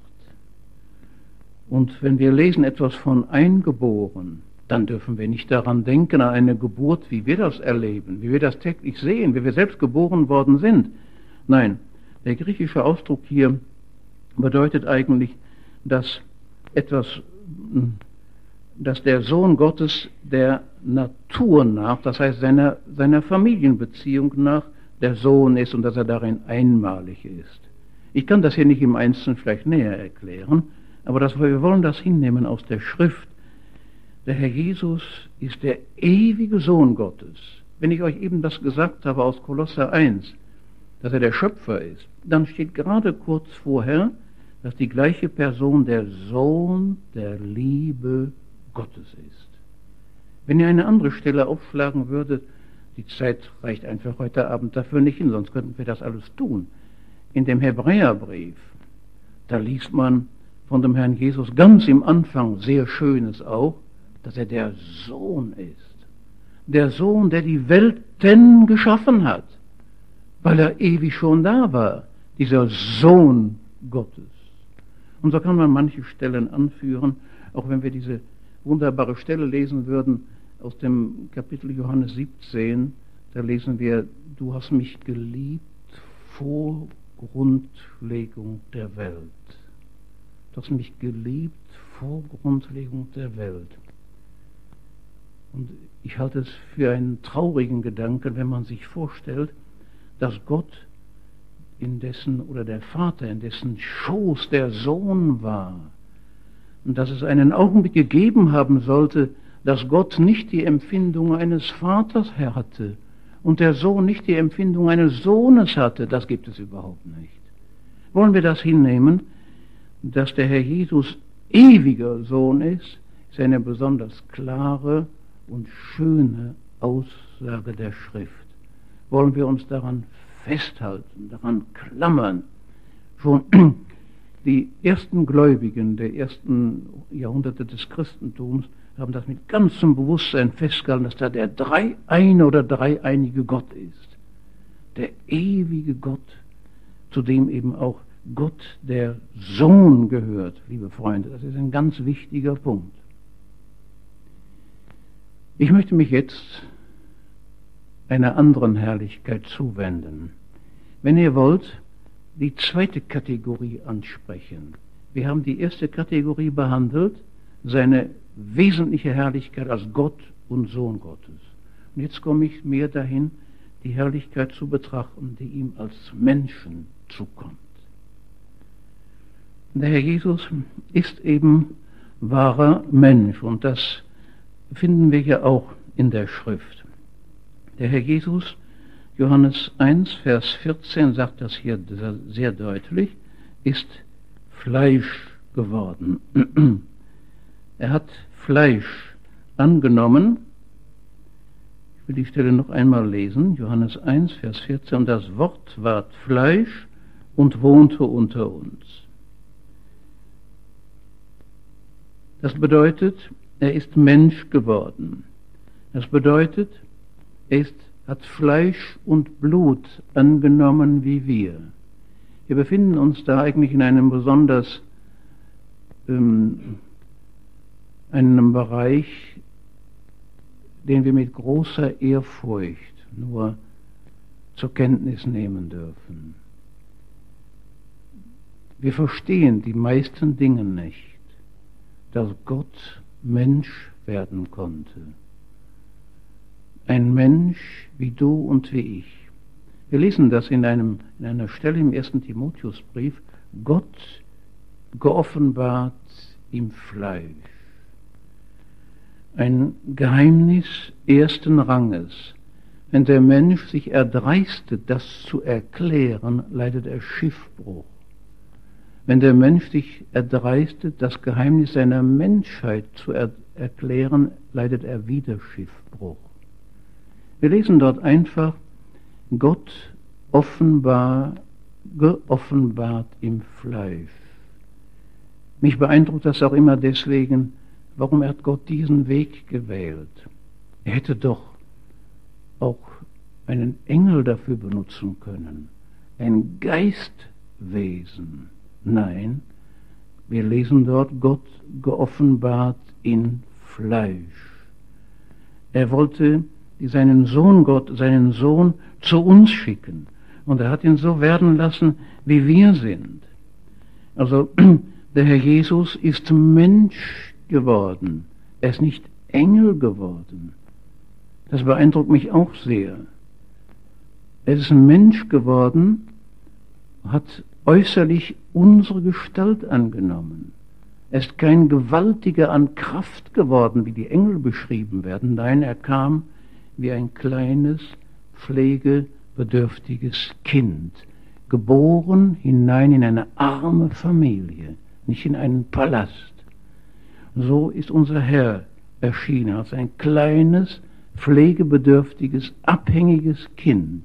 S1: Und wenn wir lesen etwas von eingeboren, dann dürfen wir nicht daran denken, an eine Geburt, wie wir das erleben, wie wir das täglich sehen, wie wir selbst geboren worden sind. Nein, der griechische Ausdruck hier bedeutet eigentlich, dass etwas, dass der Sohn Gottes der Natur nach, das heißt seiner, seiner Familienbeziehung nach, der Sohn ist und dass er darin einmalig ist. Ich kann das hier nicht im Einzelnen vielleicht näher erklären, aber das, wir wollen das hinnehmen aus der Schrift. Der Herr Jesus ist der ewige Sohn Gottes. Wenn ich euch eben das gesagt habe aus Kolosser eins, dass er der Schöpfer ist, dann steht gerade kurz vorher, dass die gleiche Person der Sohn der Liebe Gottes ist. Wenn ihr eine andere Stelle aufschlagen würdet, die Zeit reicht einfach heute Abend dafür nicht hin, sonst könnten wir das alles tun. In dem Hebräerbrief, da liest man von dem Herrn Jesus ganz im Anfang sehr Schönes auch, dass er der Sohn ist. Der Sohn, der die Welten geschaffen hat, weil er ewig schon da war, dieser Sohn Gottes. Und so kann man manche Stellen anführen, auch wenn wir diese wunderbare Stelle lesen würden aus dem Kapitel Johannes siebzehn, da lesen wir, du hast mich geliebt vor Grundlegung der Welt. Du hast mich geliebt vor Grundlegung der Welt. Und ich halte es für einen traurigen Gedanken, wenn man sich vorstellt, dass Gott in dessen, oder der Vater, in dessen Schoß der Sohn war, und dass es einen Augenblick gegeben haben sollte, dass Gott nicht die Empfindung eines Vaters hatte und der Sohn nicht die Empfindung eines Sohnes hatte, das gibt es überhaupt nicht. Wollen wir das hinnehmen, dass der Herr Jesus ewiger Sohn ist, ist eine besonders klare und schöne Aussage der Schrift. Wollen wir uns daran festhalten, daran klammern. Schon die ersten Gläubigen der ersten Jahrhunderte des Christentums haben das mit ganzem Bewusstsein festgehalten, dass da der Dreieine oder dreieinige Gott ist. Der ewige Gott, zu dem eben auch Gott der Sohn gehört, liebe Freunde. Das ist ein ganz wichtiger Punkt. Ich möchte mich jetzt einer anderen Herrlichkeit zuwenden. Wenn ihr wollt, die zweite Kategorie ansprechen. Wir haben die erste Kategorie behandelt, seine wesentliche Herrlichkeit als Gott und Sohn Gottes. Und jetzt komme ich mehr dahin, die Herrlichkeit zu betrachten, die ihm als Menschen zukommt. Der Herr Jesus ist eben wahrer Mensch, und das finden wir ja auch in der Schrift. Der Herr Jesus, Johannes eins, Vers vierzehn, sagt das hier sehr deutlich, ist Fleisch geworden. Er hat Fleisch angenommen. Ich will die Stelle noch einmal lesen. Johannes eins, Vers vierzehn. Und das Wort ward Fleisch und wohnte unter uns. Das bedeutet, er ist Mensch geworden. Das bedeutet, er ist, hat Fleisch und Blut angenommen wie wir. Wir befinden uns da eigentlich in einem besonders ähm, einem Bereich, den wir mit großer Ehrfurcht nur zur Kenntnis nehmen dürfen. Wir verstehen die meisten Dinge nicht, dass Gott Mensch werden konnte. Ein Mensch wie du und wie ich. Wir lesen das in, einem, in einer Stelle im ersten Timotheusbrief, Gott geoffenbart im Fleisch. Ein Geheimnis ersten Ranges. Wenn der Mensch sich erdreistet, das zu erklären, leidet er Schiffbruch. Wenn der Mensch sich erdreistet, das Geheimnis seiner Menschheit zu er erklären, leidet er wieder Schiffbruch. Wir lesen dort einfach, Gott offenbar, geoffenbart im Fleisch. Mich beeindruckt das auch immer deswegen, warum hat Gott diesen Weg gewählt? Er hätte doch auch einen Engel dafür benutzen können, ein Geistwesen. Nein, wir lesen dort, Gott geoffenbart in Fleisch. Er wollte seinen Sohn Gott, seinen Sohn zu uns schicken. Und er hat ihn so werden lassen, wie wir sind. Also der Herr Jesus ist Mensch geworden. Er ist nicht Engel geworden. Das beeindruckt mich auch sehr. Er ist ein Mensch geworden, hat äußerlich unsere Gestalt angenommen. Er ist kein Gewaltiger an Kraft geworden, wie die Engel beschrieben werden. Nein, er kam wie ein kleines, pflegebedürftiges Kind, geboren hinein in eine arme Familie, nicht in einen Palast. So ist unser Herr erschienen, als ein kleines, pflegebedürftiges, abhängiges Kind.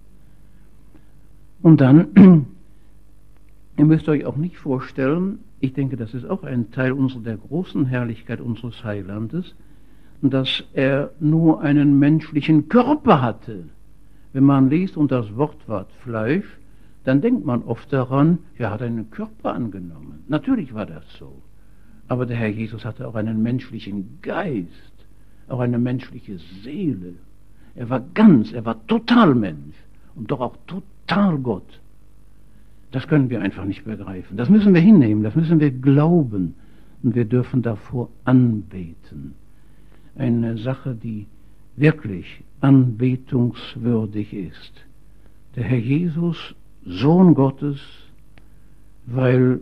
S1: Und dann, ihr müsst euch auch nicht vorstellen, ich denke, das ist auch ein Teil unserer, der großen Herrlichkeit unseres Heilandes, dass er nur einen menschlichen Körper hatte. Wenn man liest und das Wortwort Fleisch, dann denkt man oft daran, er hat einen Körper angenommen. Natürlich war das so. Aber der Herr Jesus hatte auch einen menschlichen Geist, auch eine menschliche Seele. Er war ganz, er war total Mensch und doch auch total Gott. Das können wir einfach nicht begreifen. Das müssen wir hinnehmen, das müssen wir glauben und wir dürfen davor anbeten. eine Sache, die wirklich anbetungswürdig ist. Der Herr Jesus, Sohn Gottes, weil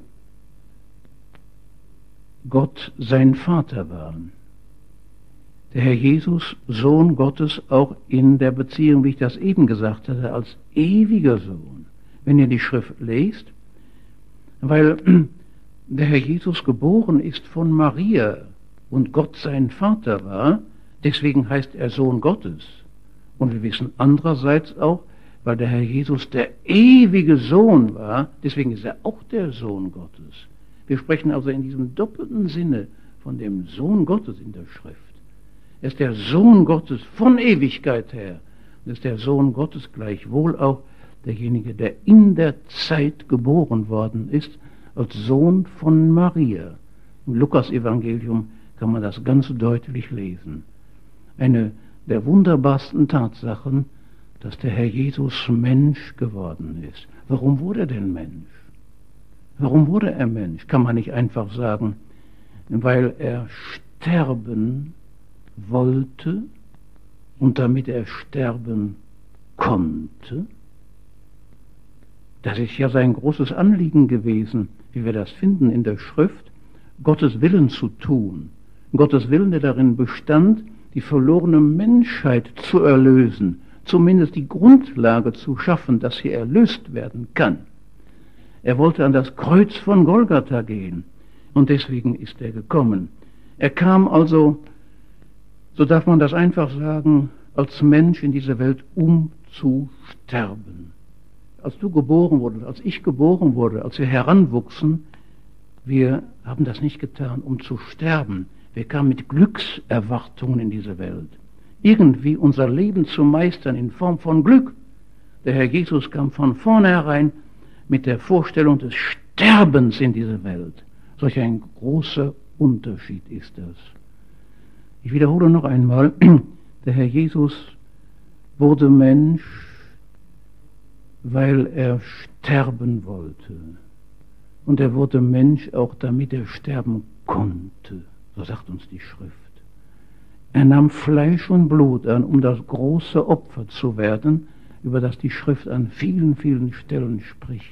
S1: Gott sein Vater war. Der Herr Jesus, Sohn Gottes, auch in der Beziehung, wie ich das eben gesagt hatte, als ewiger Sohn. Wenn ihr die Schrift lest, weil der Herr Jesus geboren ist von Maria und Gott sein Vater war, deswegen heißt er Sohn Gottes. Und wir wissen andererseits auch, weil der Herr Jesus der ewige Sohn war, deswegen ist er auch der Sohn Gottes. Wir sprechen also in diesem doppelten Sinne von dem Sohn Gottes in der Schrift. Er ist der Sohn Gottes von Ewigkeit her. Und ist der Sohn Gottes gleichwohl auch derjenige, der in der Zeit geboren worden ist, als Sohn von Maria. Im Lukas-Evangelium kann man das ganz deutlich lesen. Eine der wunderbarsten Tatsachen, dass der Herr Jesus Mensch geworden ist. Warum wurde er denn Mensch? Warum wurde er Mensch? Kann man nicht einfach sagen, weil er sterben wollte und damit er sterben konnte? Das ist ja sein großes Anliegen gewesen, wie wir das finden in der Schrift, Gottes Willen zu tun. Gottes Willen, der darin bestand, die verlorene Menschheit zu erlösen, zumindest die Grundlage zu schaffen, dass sie erlöst werden kann. Er wollte an das Kreuz von Golgatha gehen und deswegen ist er gekommen. Er kam also, so darf man das einfach sagen, als Mensch in diese Welt, um zu sterben. Als du geboren wurdest, als ich geboren wurde, als wir heranwuchsen, wir haben das nicht getan, um zu sterben. Wir kamen mit Glückserwartungen in diese Welt. Irgendwie unser Leben zu meistern in Form von Glück. Der Herr Jesus kam von vornherein mit der Vorstellung des Sterbens in diese Welt. Solch ein großer Unterschied ist das. Ich wiederhole noch einmal, der Herr Jesus wurde Mensch, weil er sterben wollte. Und er wurde Mensch auch, damit er sterben konnte. So sagt uns die Schrift. Er nahm Fleisch und Blut an, um das große Opfer zu werden, über das die Schrift an vielen, vielen Stellen spricht.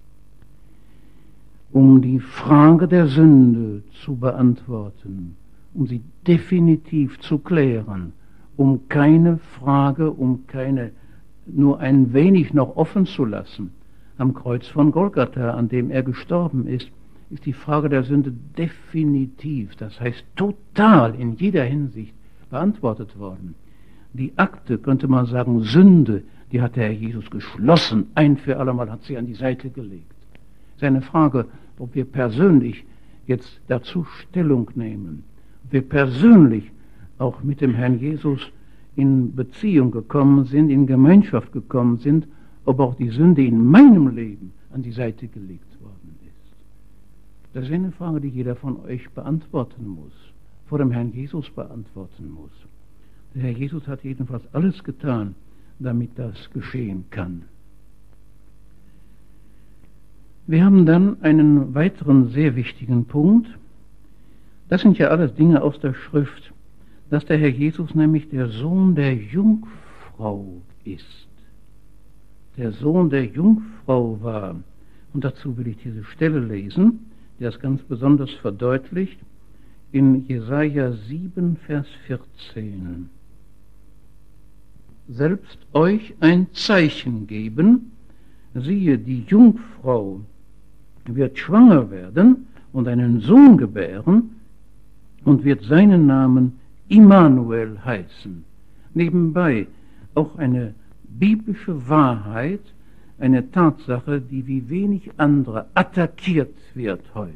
S1: Um die Frage der Sünde zu beantworten, um sie definitiv zu klären, um keine Frage, um keine nur ein wenig noch offen zu lassen. Am Kreuz von Golgatha, an dem er gestorben ist, ist die Frage der Sünde definitiv, das heißt total in jeder Hinsicht beantwortet worden. Die Akte, könnte man sagen, Sünde, die hat der Herr Jesus geschlossen, ein für allemal hat sie an die Seite gelegt. Seine Frage, ob wir persönlich jetzt dazu Stellung nehmen, ob wir persönlich auch mit dem Herrn Jesus in Beziehung gekommen sind, in Gemeinschaft gekommen sind, ob auch die Sünde in meinem Leben an die Seite gelegt worden ist. Das ist eine Frage, die jeder von euch beantworten muss, vor dem Herrn Jesus beantworten muss. Der Herr Jesus hat jedenfalls alles getan, damit das geschehen kann. Wir haben dann einen weiteren sehr wichtigen Punkt. Das sind ja alles Dinge aus der Schrift, dass der Herr Jesus nämlich der Sohn der Jungfrau ist. Der Sohn der Jungfrau war. Und dazu will ich diese Stelle lesen, die das ganz besonders verdeutlicht, in Jesaja sieben, Vers vierzehn. Selbst euch ein Zeichen geben, siehe, die Jungfrau wird schwanger werden und einen Sohn gebären und wird seinen Namen Immanuel heißen. Nebenbei auch eine biblische Wahrheit, eine Tatsache, die wie wenig andere attackiert wird heute.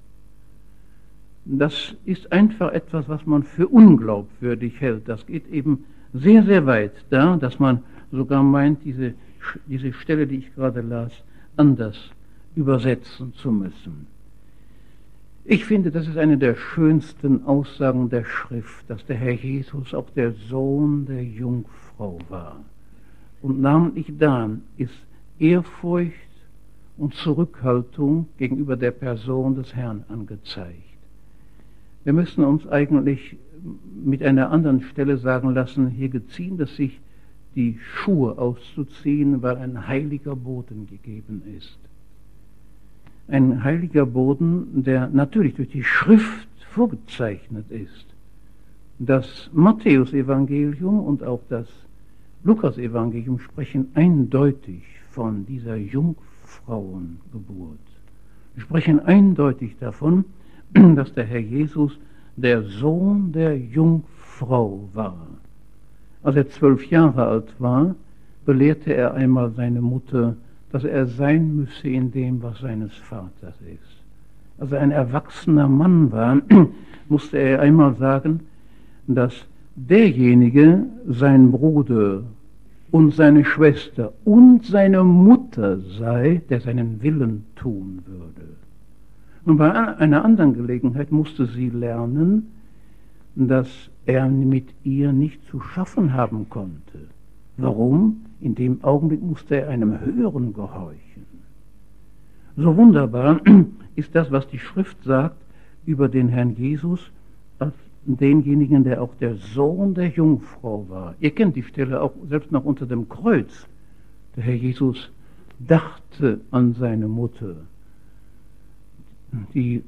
S1: Das ist einfach etwas, was man für unglaubwürdig hält. Das geht eben sehr, sehr weit da, dass man sogar meint, diese, diese Stelle, die ich gerade las, anders übersetzen zu müssen. Ich finde, das ist eine der schönsten Aussagen der Schrift, dass der Herr Jesus auch der Sohn der Jungfrau war. Und namentlich da ist Ehrfurcht und Zurückhaltung gegenüber der Person des Herrn angezeigt. Wir müssen uns eigentlich mit einer anderen Stelle sagen lassen, hier geziemt es sich, die Schuhe auszuziehen, weil ein heiliger Boden gegeben ist. Ein heiliger Boden, der natürlich durch die Schrift vorgezeichnet ist. Das Matthäus-Evangelium und auch das Lukas-Evangelium sprechen eindeutig von dieser Jungfrauengeburt. Wir sprechen eindeutig davon, dass der Herr Jesus der Sohn der Jungfrau war. Als er zwölf Jahre alt war, belehrte er einmal seine Mutter, dass er sein müsse in dem, was seines Vaters ist. Als er ein erwachsener Mann war, musste er einmal sagen, dass derjenige sein Bruder und seine Schwester und seine Mutter sei, der seinen Willen tun würde. Und bei einer anderen Gelegenheit musste sie lernen, dass er mit ihr nicht zu schaffen haben konnte. Warum? In dem Augenblick musste er einem Höheren gehorchen. So wunderbar ist das, was die Schrift sagt über den Herrn Jesus als denjenigen, der auch der Sohn der Jungfrau war. Ihr kennt die Stelle auch selbst noch unter dem Kreuz. Der Herr Jesus dachte an seine Mutter. Die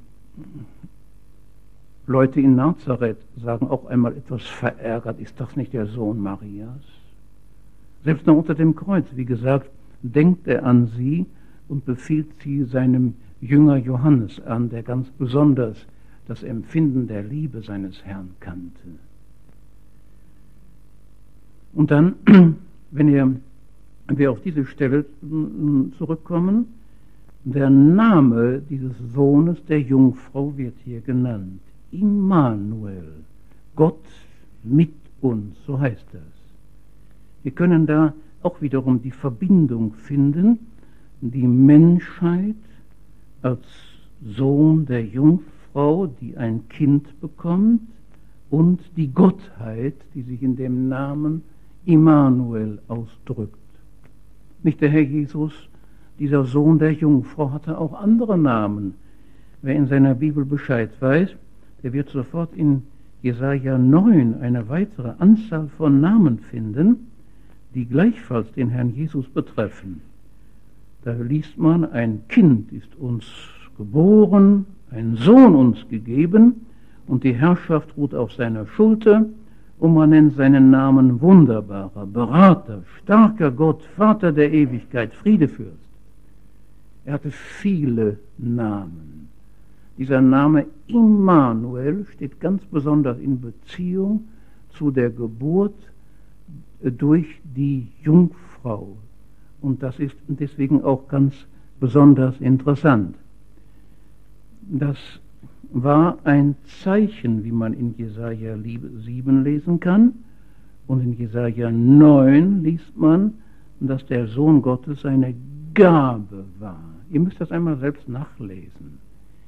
S1: Leute in Nazareth sagen auch einmal etwas verärgert, ist das nicht der Sohn Marias? Selbst noch unter dem Kreuz, wie gesagt, denkt er an sie und befiehlt sie seinem Jünger Johannes an, der ganz besonders das Empfinden der Liebe seines Herrn kannte. Und dann, wenn ihr, wir auf diese Stelle zurückkommen, der Name dieses Sohnes der Jungfrau wird hier genannt. Immanuel, Gott mit uns, so heißt das. Wir können da auch wiederum die Verbindung finden, die Menschheit als Sohn der Jungfrau, die ein Kind bekommt, und die Gottheit, die sich in dem Namen Immanuel ausdrückt. Nicht der Herr Jesus, dieser Sohn der Jungfrau, hatte auch andere Namen. Wer in seiner Bibel Bescheid weiß, der wird sofort in Jesaja neun eine weitere Anzahl von Namen finden, die gleichfalls den Herrn Jesus betreffen. Da liest man, ein Kind ist uns geboren, ein Sohn uns gegeben, und die Herrschaft ruht auf seiner Schulter, und man nennt seinen Namen Wunderbarer, Berater, starker Gott, Vater der Ewigkeit, Friedefürst. Er hatte viele Namen. Dieser Name Immanuel steht ganz besonders in Beziehung zu der Geburt durch die Jungfrau. Und das ist deswegen auch ganz besonders interessant. Das war ein Zeichen, wie man in Jesaja sieben lesen kann. Und in Jesaja neun liest man, dass der Sohn Gottes eine Gabe war. Ihr müsst das einmal selbst nachlesen.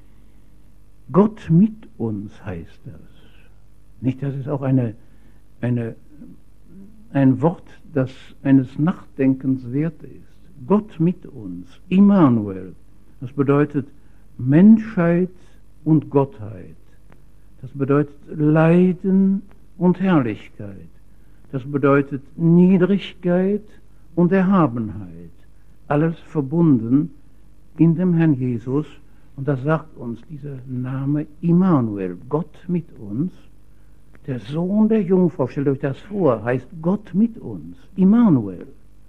S1: Gott mit uns heißt das. Nicht, das ist auch eine, eine, ein Wort, das eines Nachdenkens wert ist. Gott mit uns, Immanuel. Das bedeutet Menschheit und Gottheit. Das bedeutet Leiden und Herrlichkeit. Das bedeutet Niedrigkeit und Erhabenheit. Alles verbunden in dem Herrn Jesus. Und das sagt uns dieser Name Immanuel, Gott mit uns. Der Sohn der Jungfrau, stellt euch das vor, heißt Gott mit uns, Immanuel.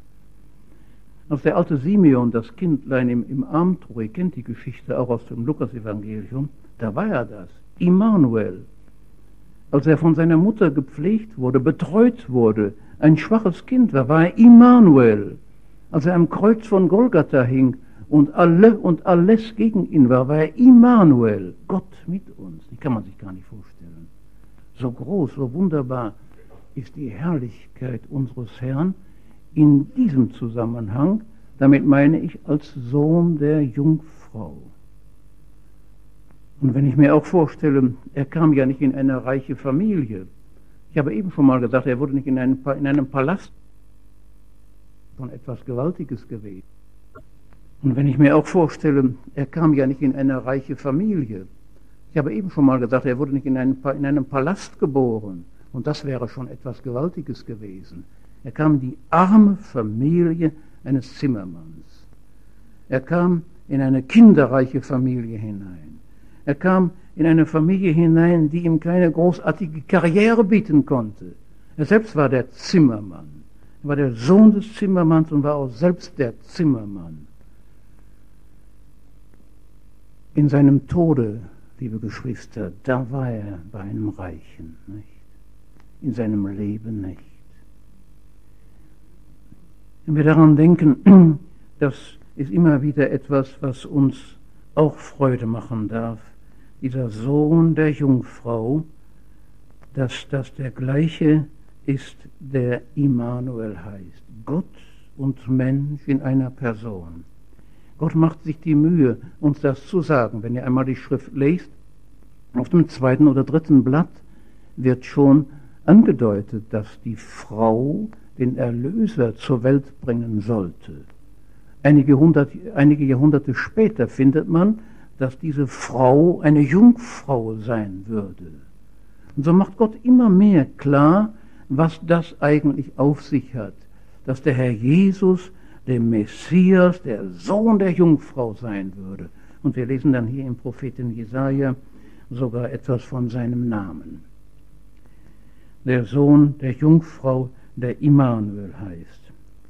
S1: Als der alte Simeon das Kindlein im, im Arm trug, ihr kennt die Geschichte auch aus dem Lukas-Evangelium, da war er das, Immanuel. Als er von seiner Mutter gepflegt wurde, betreut wurde, ein schwaches Kind war, war er Immanuel. Als er am Kreuz von Golgatha hing und alle und alles gegen ihn war, war er Immanuel, Gott mit uns. Die kann man sich gar nicht vorstellen. So groß, so wunderbar ist die Herrlichkeit unseres Herrn in diesem Zusammenhang. Damit meine ich als Sohn der Jungfrau. Und wenn ich mir auch vorstelle, er kam ja nicht in eine reiche Familie. Ich habe eben schon mal gesagt, er wurde nicht in einem, in einem Palast von etwas Gewaltiges gewesen. Und wenn ich mir auch vorstelle, er kam ja nicht in eine reiche Familie, Ich habe eben schon mal gesagt, er wurde nicht in einem, in einem Palast geboren. Und das wäre schon etwas Gewaltiges gewesen. Er kam in die arme Familie eines Zimmermanns. Er kam in eine kinderreiche Familie hinein. Er kam in eine Familie hinein, die ihm keine großartige Karriere bieten konnte. Er selbst war der Zimmermann. Er war der Sohn des Zimmermanns und war auch selbst der Zimmermann. In seinem Tode, liebe Geschwister, da war er bei einem Reichen, nicht? In seinem Leben nicht. Wenn wir daran denken, das ist immer wieder etwas, was uns auch Freude machen darf. Dieser Sohn der Jungfrau, dass das der gleiche ist, der Immanuel heißt. Gott und Mensch in einer Person. Gott macht sich die Mühe, uns das zu sagen. Wenn ihr einmal die Schrift lest, auf dem zweiten oder dritten Blatt wird schon angedeutet, dass die Frau den Erlöser zur Welt bringen sollte. Einige, hundert, einige Jahrhunderte später findet man, dass diese Frau eine Jungfrau sein würde. Und so macht Gott immer mehr klar, was das eigentlich auf sich hat, dass der Herr Jesus, der Messias, der Sohn der Jungfrau sein würde. Und wir lesen dann hier im Propheten Jesaja sogar etwas von seinem Namen. Der Sohn der Jungfrau, der Immanuel heißt.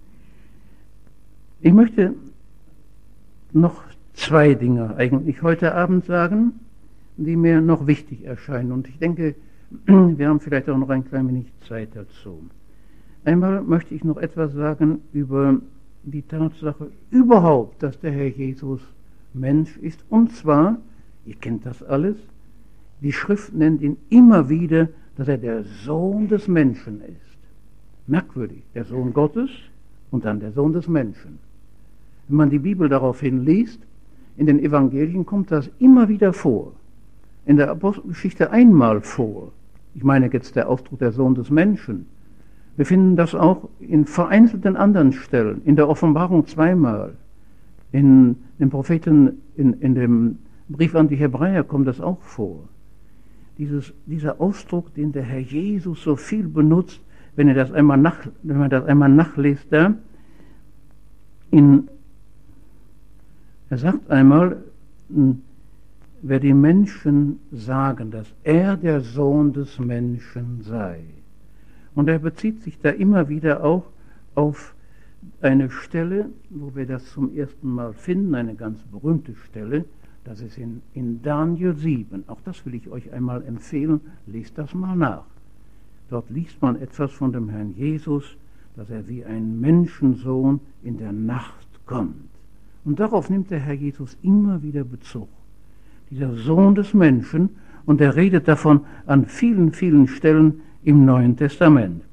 S1: Ich möchte noch zwei Dinge eigentlich heute Abend sagen, die mir noch wichtig erscheinen. Und ich denke, wir haben vielleicht auch noch ein klein wenig Zeit dazu. Einmal möchte ich noch etwas sagen über die Tatsache überhaupt, dass der Herr Jesus Mensch ist. Und zwar, ihr kennt das alles, die Schrift nennt ihn immer wieder, dass er der Sohn des Menschen ist. Merkwürdig, der Sohn Gottes und dann der Sohn des Menschen. Wenn man die Bibel daraufhin liest, in den Evangelien kommt das immer wieder vor. In der Apostelgeschichte einmal vor. Ich meine jetzt der Ausdruck der Sohn des Menschen. Wir finden das auch in vereinzelten anderen Stellen. In der Offenbarung zweimal. In dem Propheten, in, in dem Brief an die Hebräer kommt das auch vor. Dieses, dieser Ausdruck, den der Herr Jesus so viel benutzt, wenn, er das einmal nach, wenn man das einmal nachliest, da, in, er sagt einmal, wer die Menschen sagen, dass er der Sohn des Menschen sei. Und er bezieht sich da immer wieder auch auf eine Stelle, wo wir das zum ersten Mal finden, eine ganz berühmte Stelle, das ist in, in Daniel sieben. Auch das will ich euch einmal empfehlen, lest das mal nach. Dort liest man etwas von dem Herrn Jesus, dass er wie ein Menschensohn in der Nacht kommt. Und darauf nimmt der Herr Jesus immer wieder Bezug. Dieser Sohn des Menschen, und er redet davon an vielen, vielen Stellen im Neuen Testament.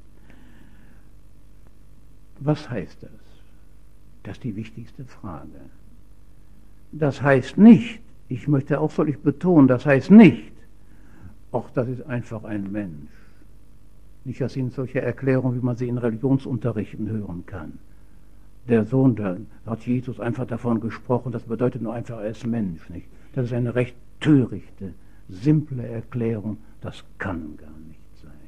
S1: Was heißt das? Das ist die wichtigste Frage. Das heißt nicht, ich möchte auch soll ich betonen, das heißt nicht, ach, das ist einfach ein Mensch. Nicht, das sind solche Erklärungen, wie man sie in Religionsunterrichten hören kann. Der Sohn, da hat Jesus einfach davon gesprochen, das bedeutet nur einfach, er ist Mensch. Nicht? Das ist eine recht törichte, simple Erklärung, das kann gar nicht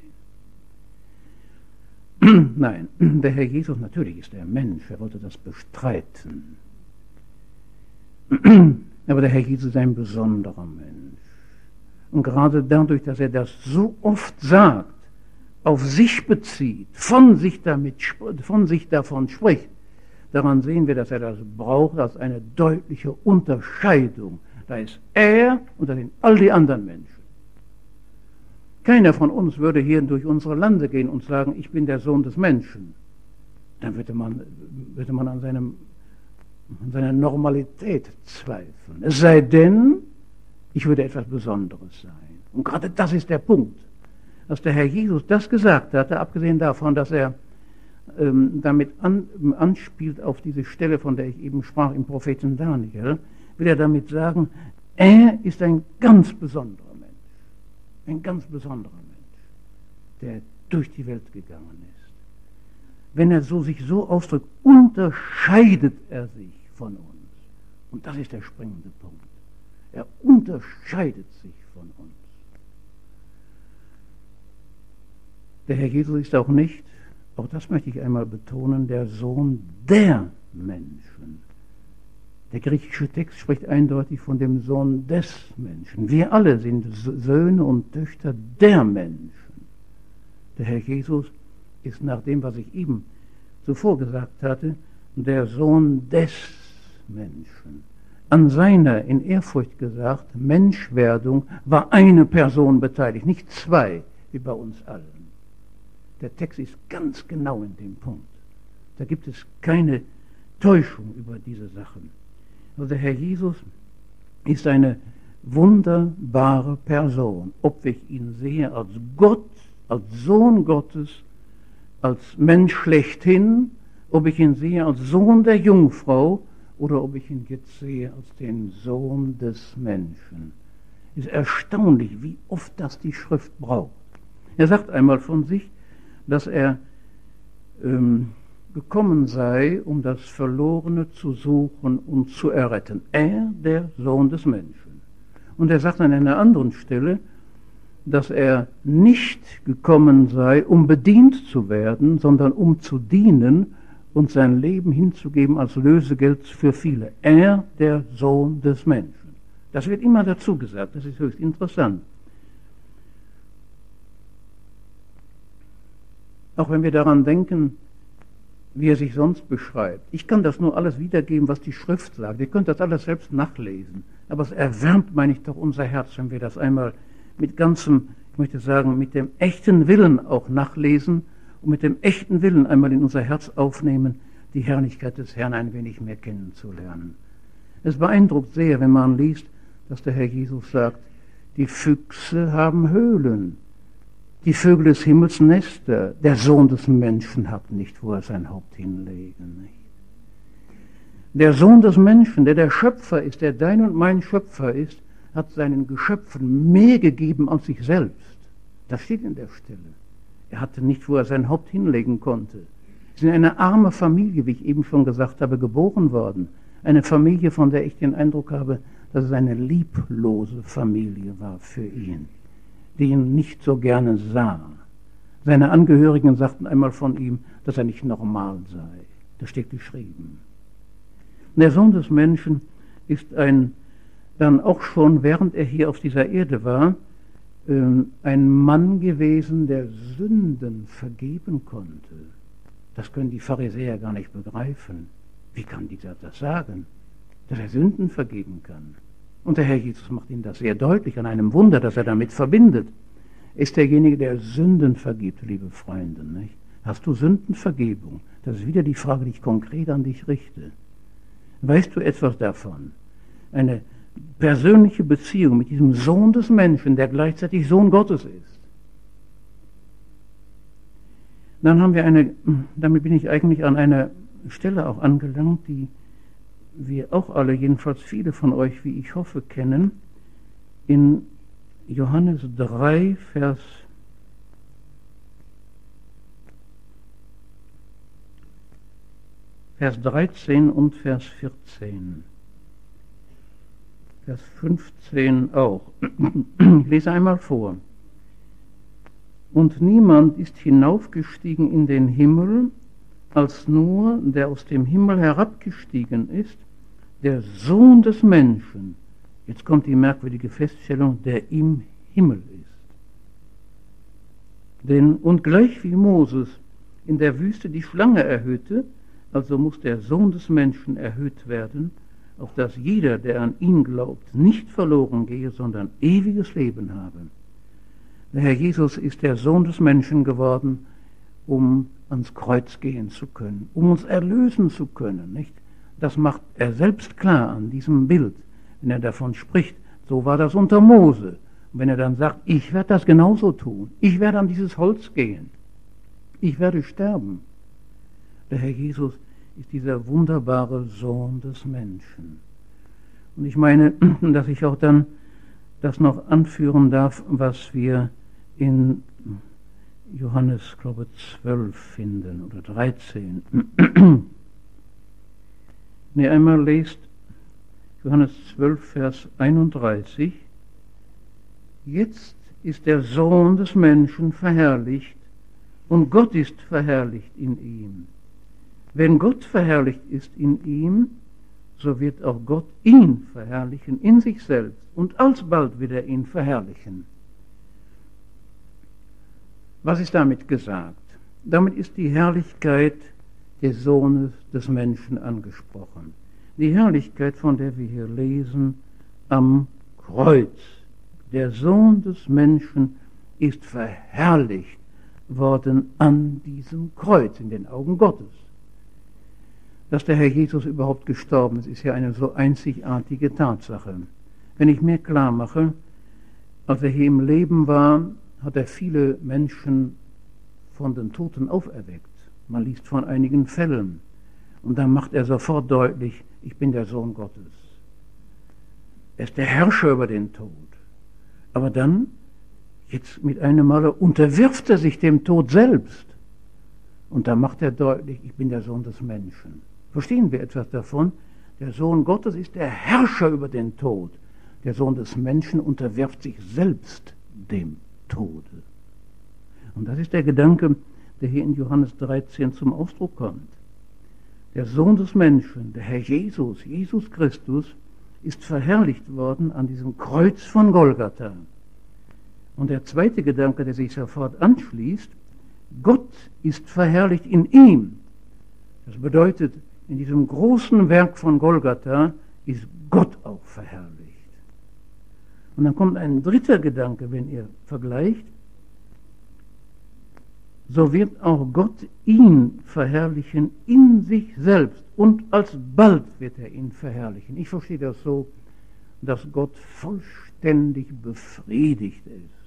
S1: sein. Nein, der Herr Jesus, natürlich ist er Mensch, er wollte das bestreiten. Aber der Herr Jesus ist ein besonderer Mensch. Und gerade dadurch, dass er das so oft sagt, auf sich bezieht, von sich, damit, von sich davon spricht, daran sehen wir, dass er das braucht als eine deutliche Unterscheidung. Da ist er und da sind all die anderen Menschen. Keiner von uns würde hier durch unsere Lande gehen und sagen, ich bin der Sohn des Menschen. Dann würde man, würde man an, seinem, an seiner Normalität zweifeln. Es sei denn, ich würde etwas Besonderes sein. Und gerade das ist der Punkt. Dass der Herr Jesus das gesagt hatte, abgesehen davon, dass er ähm, damit an, anspielt auf diese Stelle, von der ich eben sprach, im Propheten Daniel, will er damit sagen, er ist ein ganz besonderer Mensch. Ein ganz besonderer Mensch, der durch die Welt gegangen ist. Wenn er so, sich so ausdrückt, unterscheidet er sich von uns. Und das ist der springende Punkt. Er unterscheidet sich von uns. Der Herr Jesus ist auch nicht, auch das möchte ich einmal betonen, der Sohn der Menschen. Der griechische Text spricht eindeutig von dem Sohn des Menschen. Wir alle sind Söhne und Töchter der Menschen. Der Herr Jesus ist nach dem, was ich eben zuvor gesagt hatte, der Sohn des Menschen. An seiner, in Ehrfurcht gesagt, Menschwerdung war eine Person beteiligt, nicht zwei, wie bei uns allen. Der Text ist ganz genau in dem Punkt. Da gibt es keine Täuschung über diese Sachen. Also der Herr Jesus ist eine wunderbare Person, ob ich ihn sehe als Gott, als Sohn Gottes, als Mensch schlechthin, ob ich ihn sehe als Sohn der Jungfrau oder ob ich ihn jetzt sehe als den Sohn des Menschen. Es ist erstaunlich, wie oft das die Schrift braucht. Er sagt einmal von sich, dass er ähm, gekommen sei, um das Verlorene zu suchen und zu erretten. Er, der Sohn des Menschen. Und er sagt an einer anderen Stelle, dass er nicht gekommen sei, um bedient zu werden, sondern um zu dienen und sein Leben hinzugeben als Lösegeld für viele. Er, der Sohn des Menschen. Das wird immer dazu gesagt, das ist höchst interessant. Auch wenn wir daran denken, wie er sich sonst beschreibt. Ich kann das nur alles wiedergeben, was die Schrift sagt. Ihr könnt das alles selbst nachlesen. Aber es erwärmt, meine ich, doch unser Herz, wenn wir das einmal mit ganzem, ich möchte sagen, mit dem echten Willen auch nachlesen und mit dem echten Willen einmal in unser Herz aufnehmen, die Herrlichkeit des Herrn ein wenig mehr kennenzulernen. Es beeindruckt sehr, wenn man liest, dass der Herr Jesus sagt, die Füchse haben Höhlen, die Vögel des Himmels Nester, der Sohn des Menschen hat nicht, wo er sein Haupt hinlegen. Nicht? Der Sohn des Menschen, der der Schöpfer ist, der dein und mein Schöpfer ist, hat seinen Geschöpfen mehr gegeben als sich selbst. Das steht in der Stelle. Er hatte nicht, wo er sein Haupt hinlegen konnte. Sie sind eine arme Familie, wie ich eben schon gesagt habe, geboren worden. Eine Familie, von der ich den Eindruck habe, dass es eine lieblose Familie war für ihn, die ihn nicht so gerne sah. Seine Angehörigen sagten einmal von ihm, dass er nicht normal sei. Das steht geschrieben. Der Sohn des Menschen ist ein, dann auch schon, während er hier auf dieser Erde war, ein Mann gewesen, der Sünden vergeben konnte. Das können die Pharisäer gar nicht begreifen. Wie kann dieser das sagen? Dass er Sünden vergeben kann. Und der Herr Jesus macht ihnen das sehr deutlich an einem Wunder, das er damit verbindet. Ist derjenige, der Sünden vergibt, liebe Freunde. Nicht? Hast du Sündenvergebung? Das ist wieder die Frage, die ich konkret an dich richte. Weißt du etwas davon? Eine persönliche Beziehung mit diesem Sohn des Menschen, der gleichzeitig Sohn Gottes ist. Dann haben wir eine, damit bin ich eigentlich an einer Stelle auch angelangt, die wir auch alle, jedenfalls viele von euch, wie ich hoffe, kennen, in Johannes drei, Vers Vers dreizehn und Vers vierzehn. Vers fünfzehn auch. Ich lese einmal vor. Und niemand ist hinaufgestiegen in den Himmel, als nur der aus dem Himmel herabgestiegen ist, der Sohn des Menschen. Jetzt kommt die merkwürdige Feststellung, der im Himmel ist. Denn, und gleich wie Moses in der Wüste die Schlange erhöhte, also muss der Sohn des Menschen erhöht werden, auf dass jeder, der an ihn glaubt, nicht verloren gehe, sondern ewiges Leben habe. Der Herr Jesus ist der Sohn des Menschen geworden, um ans Kreuz gehen zu können, um uns erlösen zu können. Nicht? Das macht er selbst klar an diesem Bild, wenn er davon spricht. So war das unter Mose. Und wenn er dann sagt, ich werde das genauso tun, ich werde an dieses Holz gehen, ich werde sterben. Der Herr Jesus ist dieser wunderbare Sohn des Menschen. Und ich meine, dass ich auch dann das noch anführen darf, was wir in Johannes, glaube ich, zwölf finden oder dreizehn. Wenn ihr einmal lest, Johannes zwölf, Vers einunddreißig. Jetzt ist der Sohn des Menschen verherrlicht und Gott ist verherrlicht in ihm. Wenn Gott verherrlicht ist in ihm, so wird auch Gott ihn verherrlichen in sich selbst und alsbald wird er ihn verherrlichen. Was ist damit gesagt? Damit ist die Herrlichkeit des Sohnes des Menschen angesprochen. Die Herrlichkeit, von der wir hier lesen, am Kreuz. Der Sohn des Menschen ist verherrlicht worden an diesem Kreuz, in den Augen Gottes. Dass der Herr Jesus überhaupt gestorben ist, ist ja eine so einzigartige Tatsache. Wenn ich mir klar mache, als er hier im Leben war, hat er viele Menschen von den Toten auferweckt. Man liest von einigen Fällen. Und dann macht er sofort deutlich, ich bin der Sohn Gottes. Er ist der Herrscher über den Tod. Aber dann, jetzt mit einem Male, unterwirft er sich dem Tod selbst. Und da macht er deutlich, ich bin der Sohn des Menschen. Verstehen wir etwas davon? Der Sohn Gottes ist der Herrscher über den Tod. Der Sohn des Menschen unterwirft sich selbst dem Tode. Und das ist der Gedanke, der hier in Johannes dreizehn zum Ausdruck kommt. Der Sohn des Menschen, der Herr Jesus, Jesus Christus, ist verherrlicht worden an diesem Kreuz von Golgatha. Und der zweite Gedanke, der sich sofort anschließt, Gott ist verherrlicht in ihm. Das bedeutet, in diesem großen Werk von Golgatha ist Gott auch verherrlicht. Und dann kommt ein dritter Gedanke, wenn ihr vergleicht, so wird auch Gott ihn verherrlichen in sich selbst und alsbald wird er ihn verherrlichen. Ich verstehe das so, dass Gott vollständig befriedigt ist.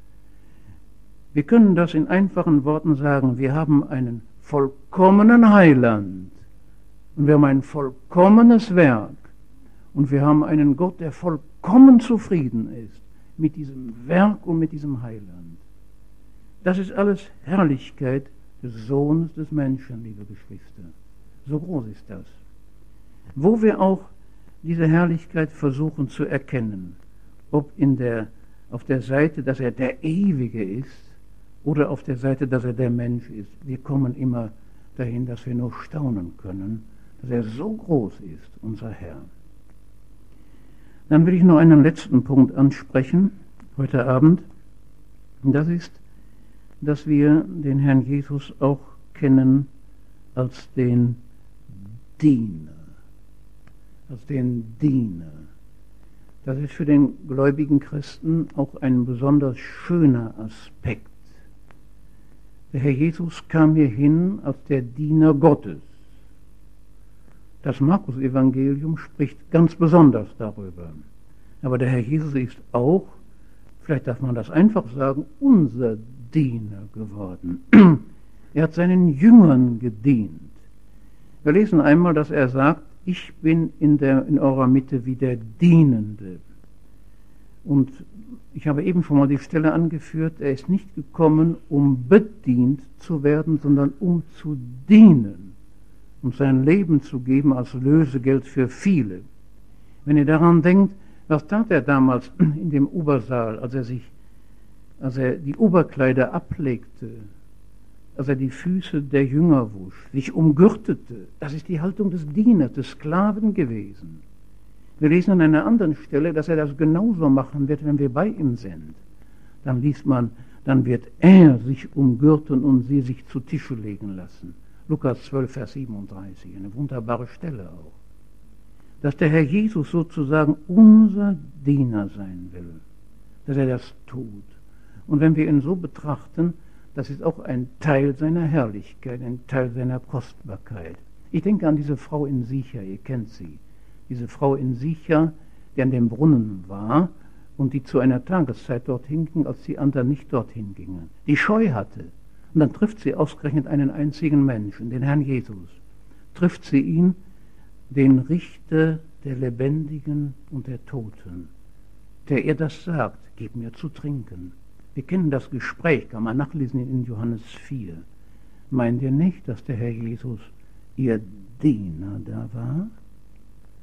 S1: Wir können das in einfachen Worten sagen, wir haben einen vollkommenen Heiland und wir haben ein vollkommenes Werk und wir haben einen Gott, der vollkommen zufrieden ist mit diesem Werk und mit diesem Heiland. Das ist alles Herrlichkeit des Sohnes des Menschen, liebe Geschwister. So groß ist das. Wo wir auch diese Herrlichkeit versuchen zu erkennen, ob in der, auf der Seite, dass er der Ewige ist, oder auf der Seite, dass er der Mensch ist. Wir kommen immer dahin, dass wir nur staunen können, dass er so groß ist, unser Herr. Dann will ich noch einen letzten Punkt ansprechen, heute Abend. Und das ist, dass wir den Herrn Jesus auch kennen als den Diener. Als den Diener. Das ist für den gläubigen Christen auch ein besonders schöner Aspekt. Der Herr Jesus kam hierhin als der Diener Gottes. Das Markus-Evangelium spricht ganz besonders darüber. Aber der Herr Jesus ist auch, vielleicht darf man das einfach sagen, unser Diener geworden. Er hat seinen Jüngern gedient. Wir lesen einmal, dass er sagt, ich bin in, der, in eurer Mitte wie der Dienende. Und ich habe eben schon mal die Stelle angeführt, er ist nicht gekommen, um bedient zu werden, sondern um zu dienen und sein Leben zu geben als Lösegeld für viele. Wenn ihr daran denkt, was tat er damals in dem Obersaal, als er sich, als er die Oberkleider ablegte, als er die Füße der Jünger wusch, sich umgürtete, das ist die Haltung des Dieners, des Sklaven gewesen. Wir lesen an einer anderen Stelle, dass er das genauso machen wird, wenn wir bei ihm sind. Dann liest man, dann wird er sich umgürten und sie sich zu Tische legen lassen. Lukas zwölf, Vers siebenunddreißig, eine wunderbare Stelle auch. Dass der Herr Jesus sozusagen unser Diener sein will, dass er das tut. Und wenn wir ihn so betrachten, das ist auch ein Teil seiner Herrlichkeit, ein Teil seiner Kostbarkeit. Ich denke an diese Frau in Sicher, ihr kennt sie. Diese Frau in Sicher, die an dem Brunnen war und die zu einer Tageszeit dorthin ging, als die anderen nicht dorthin gingen. Die Scheu hatte. Und dann trifft sie ausgerechnet einen einzigen Menschen, den Herrn Jesus. Trifft sie ihn, den Richter der Lebendigen und der Toten, der ihr das sagt, gib mir zu trinken. Wir kennen das Gespräch, kann man nachlesen in Johannes vier. Meint ihr nicht, dass der Herr Jesus ihr Diener da war?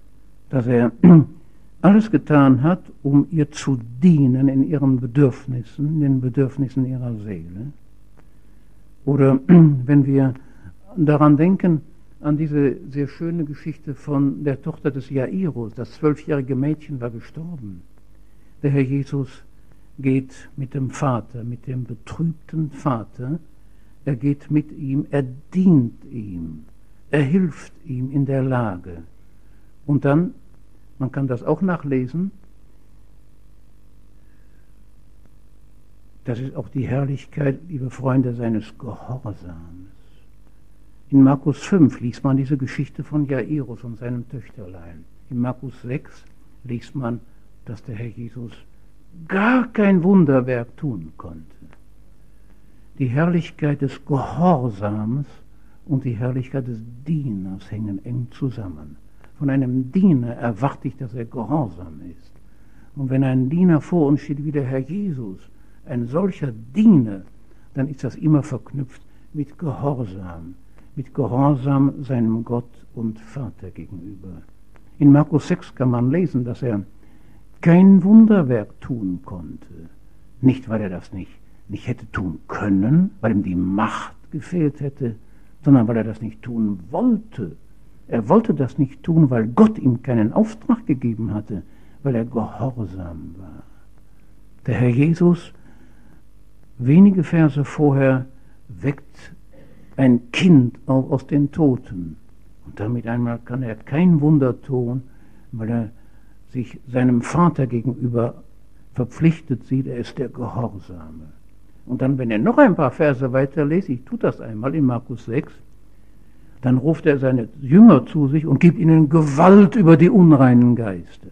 S1: dass er alles getan hat, um ihr zu dienen in ihren Bedürfnissen, in den Bedürfnissen ihrer Seele. Oder wenn wir daran denken, an diese sehr schöne Geschichte von der Tochter des Jairus, das zwölfjährige Mädchen war gestorben. Der Herr Jesus geht mit dem Vater, mit dem betrübten Vater, er geht mit ihm, er dient ihm, er hilft ihm in der Lage. Und dann, man kann das auch nachlesen, das ist auch die Herrlichkeit, liebe Freunde, seines Gehorsams. In Markus fünf liest man diese Geschichte von Jairus und seinem Töchterlein. In Markus sechs liest man, dass der Herr Jesus gar kein Wunderwerk tun konnte. Die Herrlichkeit des Gehorsams und die Herrlichkeit des Dieners hängen eng zusammen. Von einem Diener erwarte ich, dass er gehorsam ist. Und wenn ein Diener vor uns steht wie der Herr Jesus, ein solcher Diener, dann ist das immer verknüpft mit Gehorsam, mit Gehorsam seinem Gott und Vater gegenüber. In Markus sechs kann man lesen, dass er kein Wunderwerk tun konnte. Nicht, weil er das nicht, nicht hätte tun können, weil ihm die Macht gefehlt hätte, sondern weil er das nicht tun wollte. Er wollte das nicht tun, weil Gott ihm keinen Auftrag gegeben hatte, weil er gehorsam war. Der Herr Jesus, wenige Verse vorher, weckt ein Kind auf aus den Toten. Und damit einmal kann er kein Wunder tun, weil er sich seinem Vater gegenüber verpflichtet sieht, er ist der Gehorsame. Und dann, wenn er noch ein paar Verse weiter liest, ich tue das einmal in Markus sechs, dann ruft er seine Jünger zu sich und gibt ihnen Gewalt über die unreinen Geister.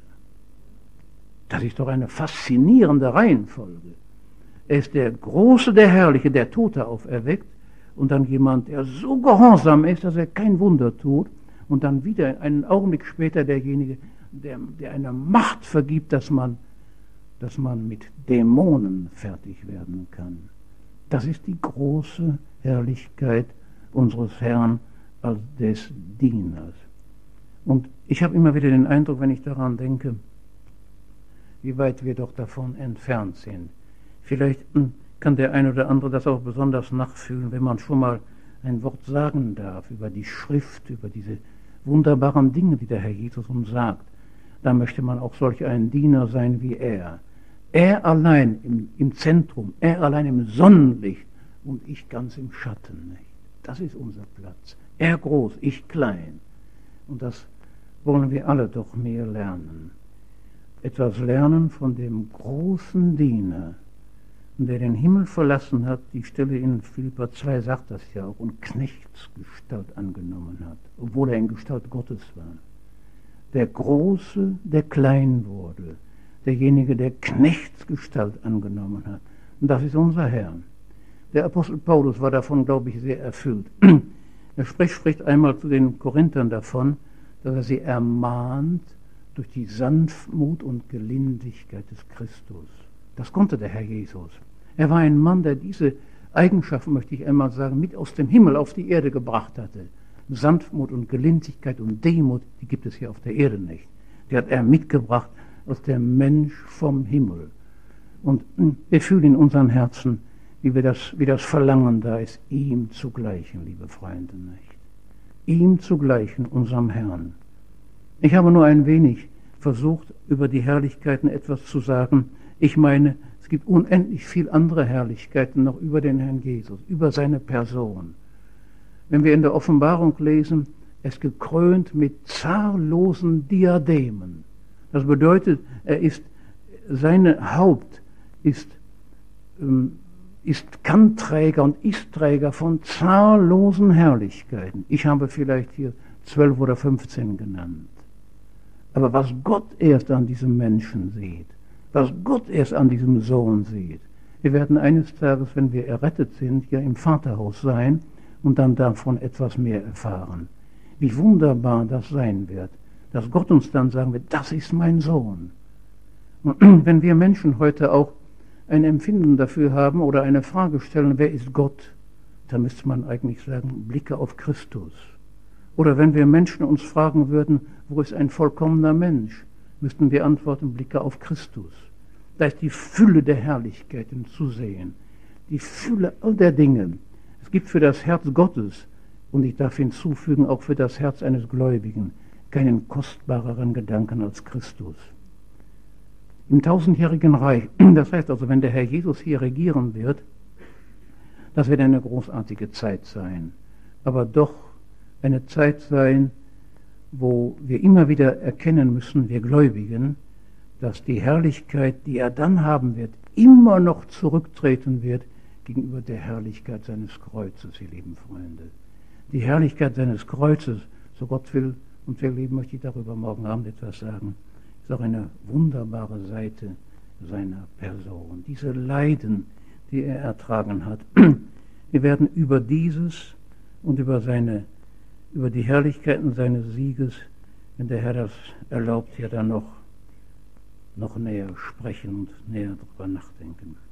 S1: Das ist doch eine faszinierende Reihenfolge. Er ist der Große, der Herrliche, der Tote auferweckt und dann jemand, der so gehorsam ist, dass er kein Wunder tut und dann wieder einen Augenblick später derjenige, der, der eine Macht vergibt, dass man, dass man mit Dämonen fertig werden kann. Das ist die große Herrlichkeit unseres Herrn als des Dieners. Und ich habe immer wieder den Eindruck, wenn ich daran denke, wie weit wir doch davon entfernt sind. Vielleicht kann der eine oder andere das auch besonders nachfühlen, wenn man schon mal ein Wort sagen darf über die Schrift, über diese wunderbaren Dinge, die der Herr Jesus uns sagt. Da möchte man auch solch ein Diener sein wie er. Er allein im, im Zentrum, er allein im Sonnenlicht und ich ganz im Schatten. Nicht? Das ist unser Platz. Er groß, ich klein. Und das wollen wir alle doch mehr lernen. Etwas lernen von dem großen Diener, der den Himmel verlassen hat, die Stelle in Philipper zwei sagt das ja auch, und Knechtsgestalt angenommen hat, obwohl er in Gestalt Gottes war. Der Große, der klein wurde, derjenige, der Knechtsgestalt angenommen hat. Und das ist unser Herr. Der Apostel Paulus war davon, glaube ich, sehr erfüllt. Er spricht, spricht einmal zu den Korinthern davon, dass er sie ermahnt durch die Sanftmut und Gelindigkeit des Christus. Das konnte der Herr Jesus. Er war ein Mann, der diese Eigenschaften, möchte ich einmal sagen, mit aus dem Himmel auf die Erde gebracht hatte. Sanftmut und Gelindigkeit und Demut, die gibt es hier auf der Erde nicht. Die hat er mitgebracht aus dem Mensch vom Himmel. Und wir fühlen in unseren Herzen, wie, wir das, wie das Verlangen da ist, ihm zu gleichen, liebe Freunde, nicht? Ihm zu gleichen, unserem Herrn. Ich habe nur ein wenig versucht, über die Herrlichkeiten etwas zu sagen. Ich meine, es gibt unendlich viel andere Herrlichkeiten noch über den Herrn Jesus, über seine Person. Wenn wir in der Offenbarung lesen, er ist gekrönt mit zahllosen Diademen. Das bedeutet, er ist, seine Haupt ist, ähm, ist Kannträger und Istträger von zahllosen Herrlichkeiten. Ich habe vielleicht hier zwölf oder fünfzehn genannt. Aber was Gott erst an diesem Menschen sieht, was Gott erst an diesem Sohn sieht, wir werden eines Tages, wenn wir errettet sind, ja im Vaterhaus sein und dann davon etwas mehr erfahren. Wie wunderbar das sein wird, dass Gott uns dann sagen wird, das ist mein Sohn. Und wenn wir Menschen heute auch ein Empfinden dafür haben oder eine Frage stellen, wer ist Gott, dann müsste man eigentlich sagen, blicke auf Christus. Oder wenn wir Menschen uns fragen würden, wo ist ein vollkommener Mensch, müssten wir antworten, blicke auf Christus. Da ist die Fülle der Herrlichkeiten zu sehen, die Fülle all der Dinge. Es gibt für das Herz Gottes, und ich darf hinzufügen, auch für das Herz eines Gläubigen, keinen kostbareren Gedanken als Christus. Im tausendjährigen Reich, das heißt also, wenn der Herr Jesus hier regieren wird, das wird eine großartige Zeit sein, aber doch eine Zeit sein, wo wir immer wieder erkennen müssen, wir Gläubigen, dass die Herrlichkeit, die er dann haben wird, immer noch zurücktreten wird gegenüber der Herrlichkeit seines Kreuzes, ihr lieben Freunde. Die Herrlichkeit seines Kreuzes, so Gott will und wir leben, möchte ich darüber morgen Abend etwas sagen, ist auch eine wunderbare Seite seiner Person. Diese Leiden, die er ertragen hat. Wir werden über dieses und über seine, über die Herrlichkeiten seines Sieges, wenn der Herr das erlaubt, ja dann noch, noch näher sprechen und näher darüber nachdenken.